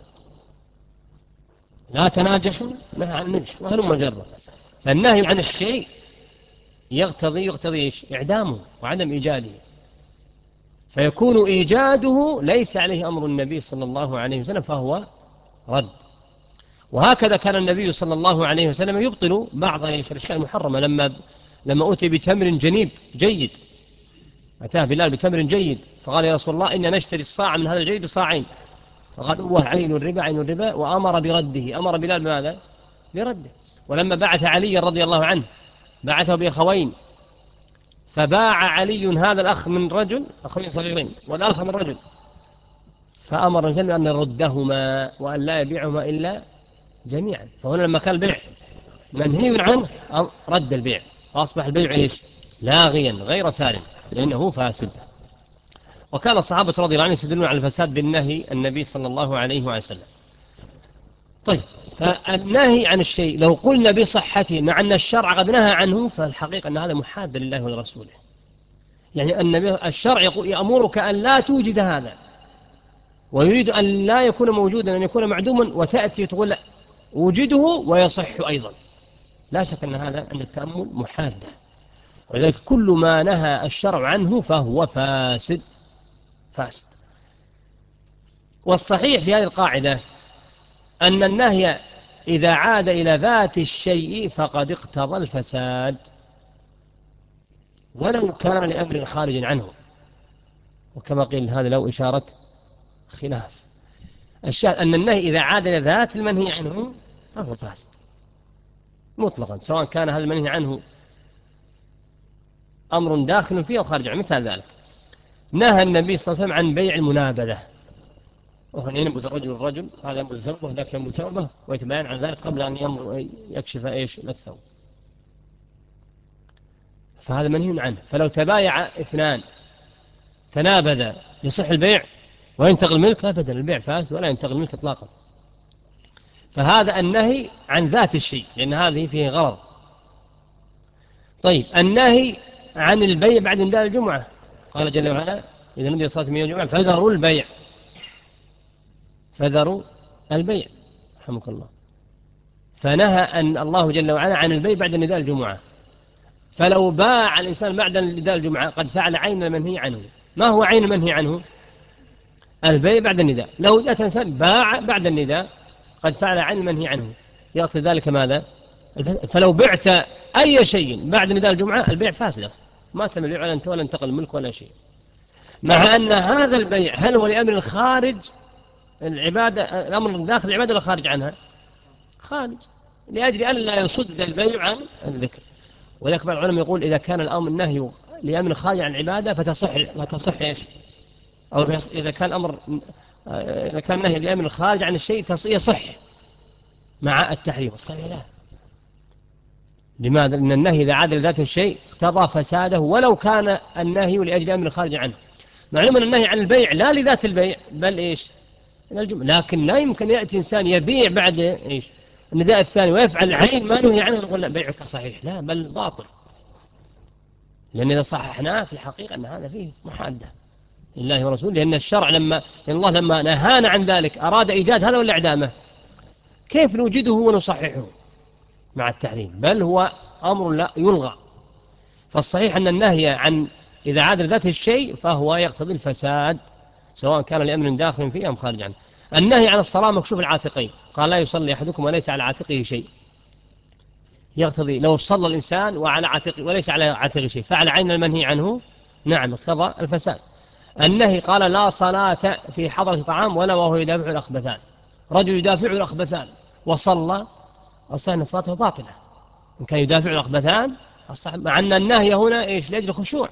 لا تناجشوا نهى عن النجش وهلم جرا. فالنهي عن الشيء يقتضي يقتضي إيش؟ إعدامه وعدم إيجاده، فيكون إيجاده ليس عليه أمر النبي صلى الله عليه وسلم فهو رد. وهكذا كان النبي صلى الله عليه وسلم يبطل بعض الأشياء المحرمة. لما لما أتي بتمر جنيب جيد، أتاه بلال بتمر جيد فقال: يا رسول الله إن نشتري الصاع من هذا الجيد بصاعين. فقال: هو عين الربا عين الربا، وأمر برده، أمر بلال بماذا؟ برده. ولما بعث علي رضي الله عنه بعثه بأخوين، فباع علي هذا الأخ من رجل، أخوين صغيرين، والآخر من رجل، فأمر النبي أن يردهما وأن لا يبيعهما إلا جميعا. فهنا لما كان البيع منهي عنه رد البيع، فأصبح البيع إيش؟ لاغيا غير سالم لأنه فاسد. وكان الصحابة رضي الله عنهم يستدلون على الفساد بالنهي النبي صلى الله عليه وسلم. طيب، فالنهي عن الشيء لو قلنا بصحته مع أن الشرع قد نهى عنه، فالحقيقة أن هذا محاد لله ولرسوله. يعني النبي الشرع يأمرك أن لا توجد هذا، ويريد أن لا يكون موجودا، أن يكون معدوما، وتأتي تقول وجده ويصح أيضا. لا شك أن هذا عند التأمل محادة. ولذلك كل ما نهى الشرع عنه فهو فاسد فاسد. والصحيح في هذه القاعدة أن النهي إذا عاد إلى ذات الشيء فقد اقتضى الفساد ولو كان لأمر خارج عنه. وكما قيل هذا لو إشارة خلاف. الشاهد أن النهي إذا عاد إلى ذات المنهي عنه فهو فاسد مطلقا، سواء كان هذا المنهي عنه أمر داخل فيه أو خارج عنه. مثال ذلك نهى النبي صلى الله عليه وسلم عن بيع المنابذة، وهو ينبذ الرجل الرجل، هذا ينبذ ثوبه ذاك ينبذ ثوبه، ويتبين عن ذلك قبل أن يكشف إيش الثوب، فهذا منهي عنه. فلو تبايع اثنان تنابذ يصح البيع وينتقل الملك؟ أبدا، البيع فاسد ولا ينتقل الملك إطلاقا. فهذا النهي عن ذات الشيء لأن هذه فيه غرض. طيب، النهي عن البيع بعد نداء الجمعة، قال جل وعلا: إذا نودي للصلاة من يوم الجمعة فذروا البيع، فذروا البيع رحمك الله. فنهى أن الله جل وعلا عن البيع بعد نداء الجمعة. فلو باع الإنسان بعد نداء الجمعة قد فعل عين المنهي عنه. ما هو عين المنهي عنه؟ البيع بعد النداء. لو جاء إنسان باع بعد النداء قد فعل عين المنهي عنه، يقصد ذلك ماذا؟ فلو بعت أي شيء بعد نداء الجمعة البيع فاسد أصلا، ما تم البيع ولا انتقل انتقل الملك ولا شيء. مع أن هذا البيع هل هو لأمر خارج العبادة، الأمر داخل العبادة ولا خارج عنها؟ خارج، لأجل أن لا يصد البيع عن الذكر. ولذلك بعض العلماء يقول إذا كان الأمر النهي لأمر خارج عن العبادة فتصح لا تصح إيش؟ أو إذا كان الأمر إذا كان النهي لأمر خارج عن الشيء يصح مع التحريم. الصحيح لا. لماذا؟ لأن النهي إذا عاد لذات الشيء اقتضى فساده ولو كان النهي لأجل أمر خارج عنه. معلوم أن النهي عن البيع لا لذات البيع بل إيش؟ لكن لا يمكن يأتي إنسان يبيع بعد إيش؟ النداء الثاني ويفعل عين ما نهي عنه نقول لا بيعك صحيح، لا بل باطل. لأن إذا صححناه في الحقيقة أن هذا فيه محادة لله ورسوله. لأن الشرع لما لأن الله لما نهانا عن ذلك أراد إيجاد هذا ولا إعدامه؟ كيف نوجده ونصححه مع التحريم؟ بل هو أمر لا يلغى. فالصحيح أن النهي عن إذا عاد ذات الشيء فهو يقتضي الفساد سواء كان لأمر داخل فيه أم خارج عنه. النهي عن الصلاة مكشوف العاتقين، قال لا يصلي أحدكم وليس على عاتقه شيء، يقتضي لو صلى الإنسان وعلى عاتقه وليس على عاتقه شيء فعل عين المنهي عنه نعم اقتضى الفساد. النهي قال لا صلاة في حضرة طعام ولا وهو يدافع الأخبثان، رجل يدافع الأخبثان وصلى أصلا أن صلاته باطلة إن كان يدافع الأخبثان، مع أن النهي هنا إيش؟ لأجل الخشوع،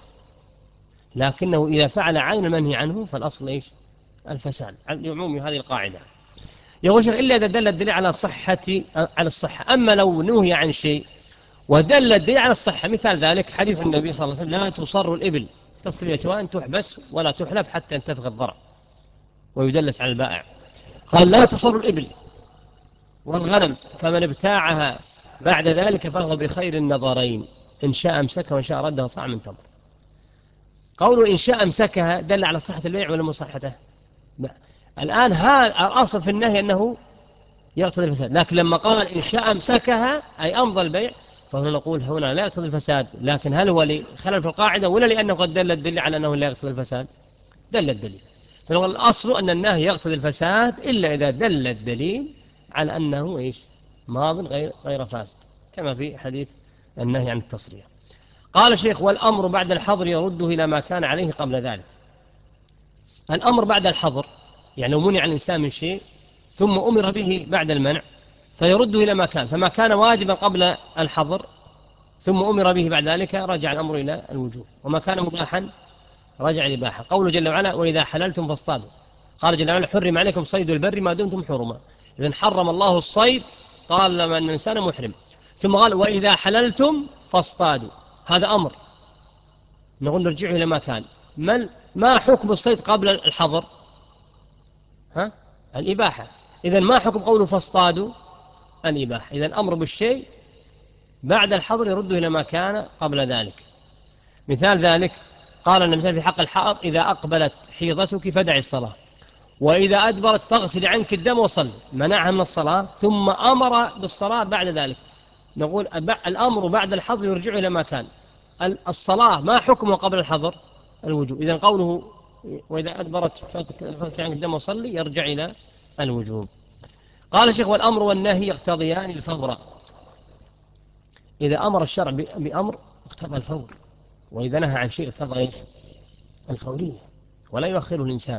لكنه إذا فعل عين المنهي عنه فالأصل إيش؟ الفساد لعموم هذه القاعدة. يقول شيخ إلا إذا دل الدليل على صحة على الصحة. أما لو نهي عن شيء ودل الدليل على الصحة، مثال ذلك حديث النبي صلى الله عليه وسلم لا تصر الإبل تصريتها أن تحبس ولا تحلب حتى ينتفخ الضرع ويدلس على البائع. قال لا تصر الإبل والغنم، فمن ابتاعها بعد ذلك فهو بخير النظرين، إن شاء أمسكها وإن شاء ردها صاع من تمر. قوله إن شاء أمسكها دل على صحة البيع ولا مصحته؟ الآن هذا الأصل في النهي أنه يقتضي الفساد، لكن لما قال إن شاء أمسكها أي أمضى البيع، فهنا نقول هنا لا يقتضي الفساد، لكن هل هو لخلل في القاعدة ولا لأنه قد دل الدليل على أنه لا يقتضي الفساد؟ دل الدليل. فنقول الأصل أن النهي يقتضي الفساد إلا إذا دل الدليل على أنه إيش؟ ماض غير غير فاسد، كما في حديث النهي عن التصريح. قال الشيخ والأمر بعد الحظر يرده إلى ما كان عليه قبل ذلك. الأمر بعد الحظر يعني لو منع الإنسان من شيء ثم أمر به بعد المنع فيرده إلى ما كان، فما كان واجبا قبل الحظر ثم أمر به بعد ذلك رجع الأمر إلى الوجوب، وما كان مباحا رجع الإباحة. قوله جل وعلا وإذا حللتم فاصطادوا، قال جل وعلا حرم عليكم صيد البر ما دمتم حرما. إذن حرم الله الصيد قال لما أن الإنسان محرم، ثم قال وإذا حللتم فاصطادوا، هذا أمر. نقول نرجع إلى ما كان. من ما حكم الصيد قبل الحظر؟ ها؟ الإباحة. إذن ما حكم قوله فاصطادوا؟ الإباحة. إذن أمر بالشيء بعد الحظر يرده إلى ما كان قبل ذلك. مثال ذلك قال النبي في حق الحائض إذا أقبلت حيضتك فدعي الصلاة، وإذا أدبرت فاغسل عنك الدم وصل، منعها من الصلاة ثم أمر بالصلاة بعد ذلك. نقول الأمر بعد الحظر يرجع إلى ما كان. الصلاة ما حكمه قبل الحظر؟ الوجوب. إذن قوله وإذا أدبرت فاغسل عنك الدم وصل يرجع إلى الوجوب. قال الشيخ والأمر والنهي يقتضيان الفور. إذا أمر الشرع بأمر اقتضى الفور، وإذا نهى عن شيء اقتضى إيش؟ الفورية، ولا يؤخره الإنسان،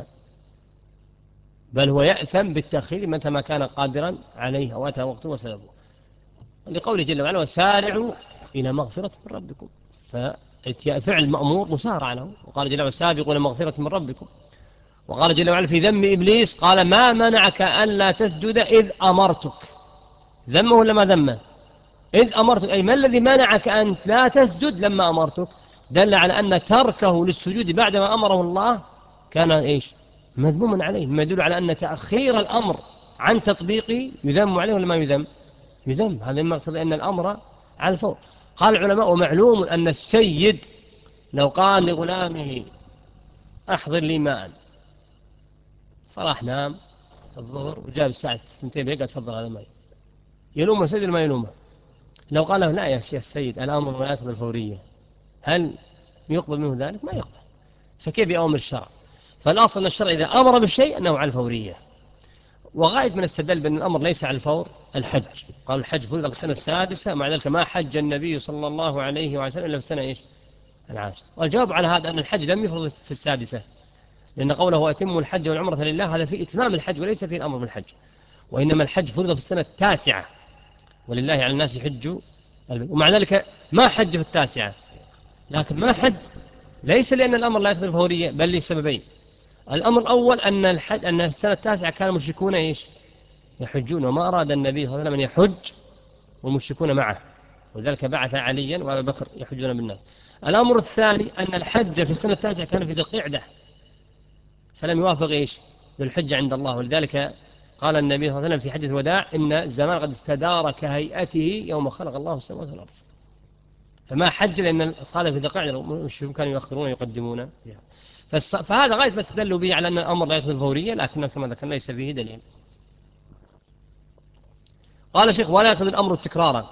بل هو يأثم بالتأخير متى ما كان قادرا عليه أو أتى وقته وسببه، لقوله جل وعلا وسارعوا إلى مغفرة من ربكم، ففعل مأمور مسارع له. وقال جل وعلا سابقوا إلى مغفرة من ربكم. وقال جل وعلا في ذم إبليس قال ما منعك ألا تسجد إذ أمرتك. ذمه ولا ما ذمه؟ إذ أمرتك، أي ما الذي منعك أن لا تسجد لما أمرتك؟ دل على أن تركه للسجود بعدما أمره الله كان إيش؟ مذموما عليه، ما يدل على أن تأخير الأمر عن تطبيقه يذم عليه ولا ما يذم؟ يذم. هذا ما يقتضي أن الأمر على الفور. قال العلماء ومعلوم أن السيد لو قال لغلامه أحضر لي ماء، فراح نام الظهر وجاب الساعة اثنتين بيقعد تفضل هذا الماء، يلومه السيد ما يلومه؟ لو قال له لا يا شيخ السيد الأمر ولا يقبل الفورية، هل يقبل منه ذلك؟ ما يقبل. فكيف يأمر الشرع؟ فالأصل أن الشرع إذا أمر بالشيء أنه على الفورية. وغاية من استدل بأن الأمر ليس على الفور الحج، قال الحج فرض في السنة السادسة، مع ذلك ما حج النبي صلى الله عليه وسلم إلا في السنة إيش؟ العاشرة. والجواب على هذا أن الحج لم يفرض في السادسة، لأن قوله أتم الحج والعمرة لله هذا في إتمام الحج وليس في الأمر بالحج، وإنما الحج فرض في السنة التاسعة، ولله على الناس يحج، ومع ذلك ما حج في التاسعة. لكن ما حج ليس لأن الأمر لا يقتضي الفورية، بل لسببين. الأمر الأول أن الحج أن السنة التاسعة كان المشركون إيش؟ يحجون، وما أراد النبي صلى الله عليه وسلم أن يحج والمشركون معه، ولذلك بعث عليا وأبا بكر يحجون بالناس. الأمر الثاني أن الحج في السنة التاسعة كان في ذي القعدة، فلم يوافق إيش؟ بالحجة عند الله، ولذلك قال النبي صلى الله عليه وسلم في حجة الوداع إن الزمان قد استدار كهيئته يوم خلق الله السماوات والأرض. فما حج لأن قال في ذي القعدة المشركون كانوا يؤخرون ويقدمون. فهذا غاية ما استدلوا به على أن الأمر لا يقتضي الفورية، لكن كما ذكرنا ليس فيه دليل. قال الشيخ ولا يقتضي الأمر التكرار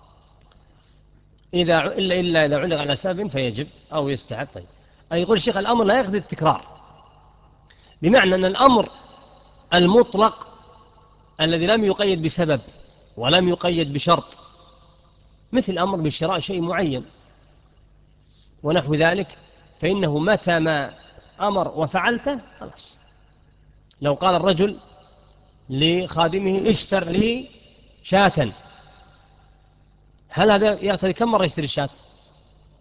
إذا إلا إلا إذا علق على سبب فيجب أو يستحب. طيب أي يقول الشيخ الأمر لا يقتضي التكرار، بمعنى أن الأمر المطلق الذي لم يقيد بسبب ولم يقيد بشرط، مثل الأمر بشراء شيء معين ونحو ذلك، فإنه متى ما أمر وفعلته خلاص. لو قال الرجل لخادمه اشتر لي شاة، هل هذا يقتضي كم مرة يشتري الشاة؟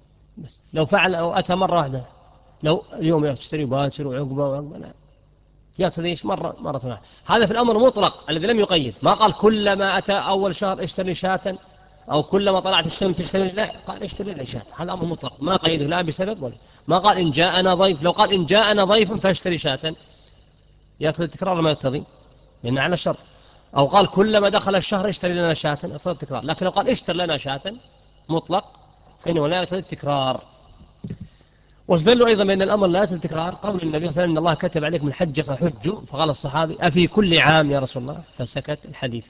بس لو فعل أو أتى مرة واحدة، لو اليوم يشتري باكر وعقبة وعقبة لا. يقتضي إيش مرة مرة واحدة. هذا في الأمر مطلق الذي لم يقيد، ما قال كلما أتى أول شهر اشتري شاة، أو كلما طلعت الشمس اشتري، لا، قال اشتري لي شاة. هذا أمر مطلق ما قيده لا بسبب ولا. ما قال إن جاءنا ضيف، لو قال إن جاءنا ضيف فاشتري شاة يقتضي التكرار ما يقتضي، لأن على شرط. أو قال كلما دخل الشهر اشتري لنا شاة يقتضي التكرار. لكن لو قال اشتري لنا شاة مطلق فإنه لا يقتضي التكرار. واستدلوا أيضا بأن الأمر لا يقتضي التكرار قول النبي صلى الله عليه وسلم إن الله كتب عليكم الحج فحجوا، فقال الصحابي أفي كل عام يا رسول الله؟ فسكت الحديث.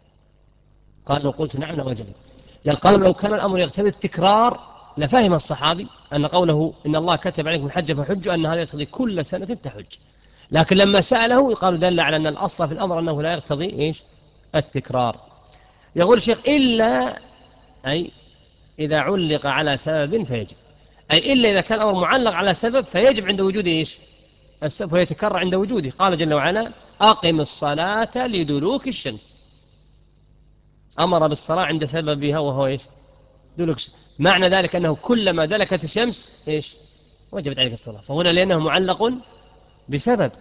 قال لو قلت نعم لوجبت. يعني قال لو كان الأمر يقتضي التكرار لفهم الصحابي أن قوله إن الله كتب عليكم الحج فحجوا أن هذا يقتضي كل سنة تحج. لكن لما سأله قالوا دل على أن الأصل في الأمر أنه لا يقتضي إيش؟ التكرار. يقول الشيخ إلا، أي إذا علق على سبب فيجب، أي إلا إذا كان الأمر معلق على سبب فيجب عند وجود إيش؟ السبب، ويتكرر عند وجوده. قال جل وعلا أقم الصلاة لدلوك الشمس، أمر بالصلاة عند سببها وهو إيش؟ دلوك الشمس. معنى ذلك أنه كلما دلكت الشمس إيش؟ وجبت عليك الصلاة. فهنا لأنه معلق بسبب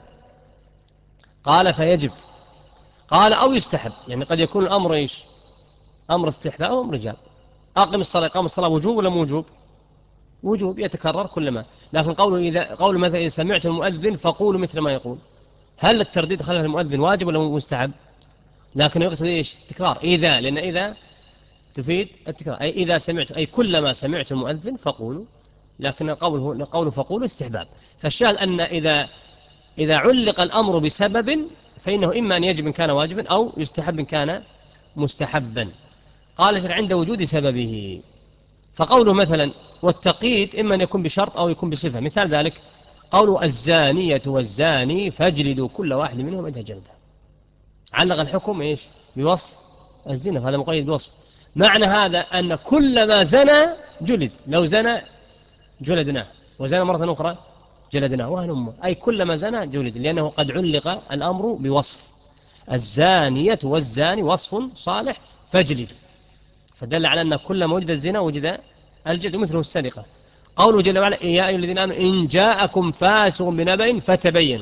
قال فيجب. قال أو يستحب، يعني قد يكون الأمر إيش؟ أمر استحباب أو أمر رجال. أقم الصلاة، قام الصلاة وجوب ولا موجوب؟ وجوب يتكرر كلما. لكن قوله إذا قول مثلا إذا سمعت المؤذن فقولوا مثل ما يقول، هل الترديد خلف المؤذن واجب ولا مستحب؟ لكن يقتضي إيش؟ تكرار. إذا، لأن إذا تفيد التكرار، أي إذا سمعت، أي كلما سمعت المؤذن فقولوا. لكن قوله قوله فقولوا استحباب. فالشاهد أن إذا إذا علق الأمر بسبب فإنه إما أن يجب إن كان واجبا أو يستحب إن كان مستحبا. قال عند وجود سببه. فقوله مثلا والتقييد إما أن يكون بشرط أو يكون بصفة. مثال ذلك قوله الزانية والزاني فاجلدوا كل واحد منهم مئة جلدة. علق الحكم إيش؟ بوصف الزنا، فهذا مقيد بوصف. معنى هذا أن كل ما زنى جلد، لو زنى جلدناه، وزنى مرة أخرى جلدناه، وهل أمه، أي كل ما زنى جلد، لأنه قد علق الأمر بوصف. الزانية والزاني وصف صالح فاجلدوا، فدل على أن كل ما وجد الزنا وجد الجلد، مثله السرقة. قوله جل وعلا يا أيها الذين آمنوا إن جاءكم فاسق بنبأ فتبينوا.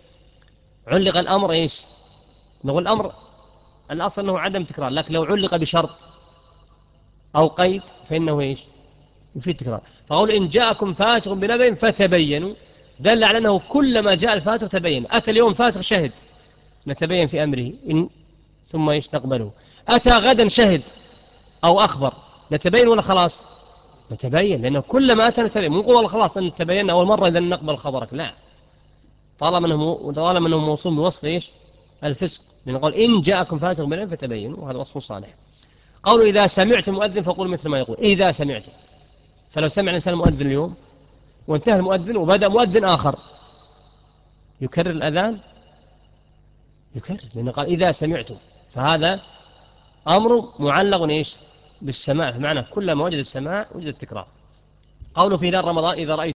علق الأمر إيش؟ نقول الأمر الأصل أنه عدم تكرار، لكن لو علق بشرط أو قيد فإنه إيش؟ يفيد تكرار. فقول إن جاءكم فاسق بنبأ فتبينوا دل على أنه كلما جاء الفاسق تبين. أتى اليوم فاسق شهد نتبين في أمره إن ثم إيش نقبله. أتى غدا شهد أو أخبر نتبين ولا خلاص؟ نتبين، لأنه كلما أتى نتبين. مو نقول خلاص أن تبين أول مرة إذا نقبل خبرك، لا، طالما أنه طالما أنه موصول بوصف إيش؟ الفسق. لنقول إن جاءكم فاسق بنبأ فتبينوا، وهذا وصف صالح. قولوا إذا سمعت مؤذن فقول مثل ما يقول. إذا سمعت، فلو سمع الإنسان المؤذن اليوم وانتهى المؤذن وبدأ مؤذن آخر يكرر الأذان؟ يكرر، لأنه قال إذا سمعتم، فهذا أمر معلق إيش؟ بالسماع، فمعنى كلما وجد السماع وجد التكرار. قوله في نار رمضان إذا رأيت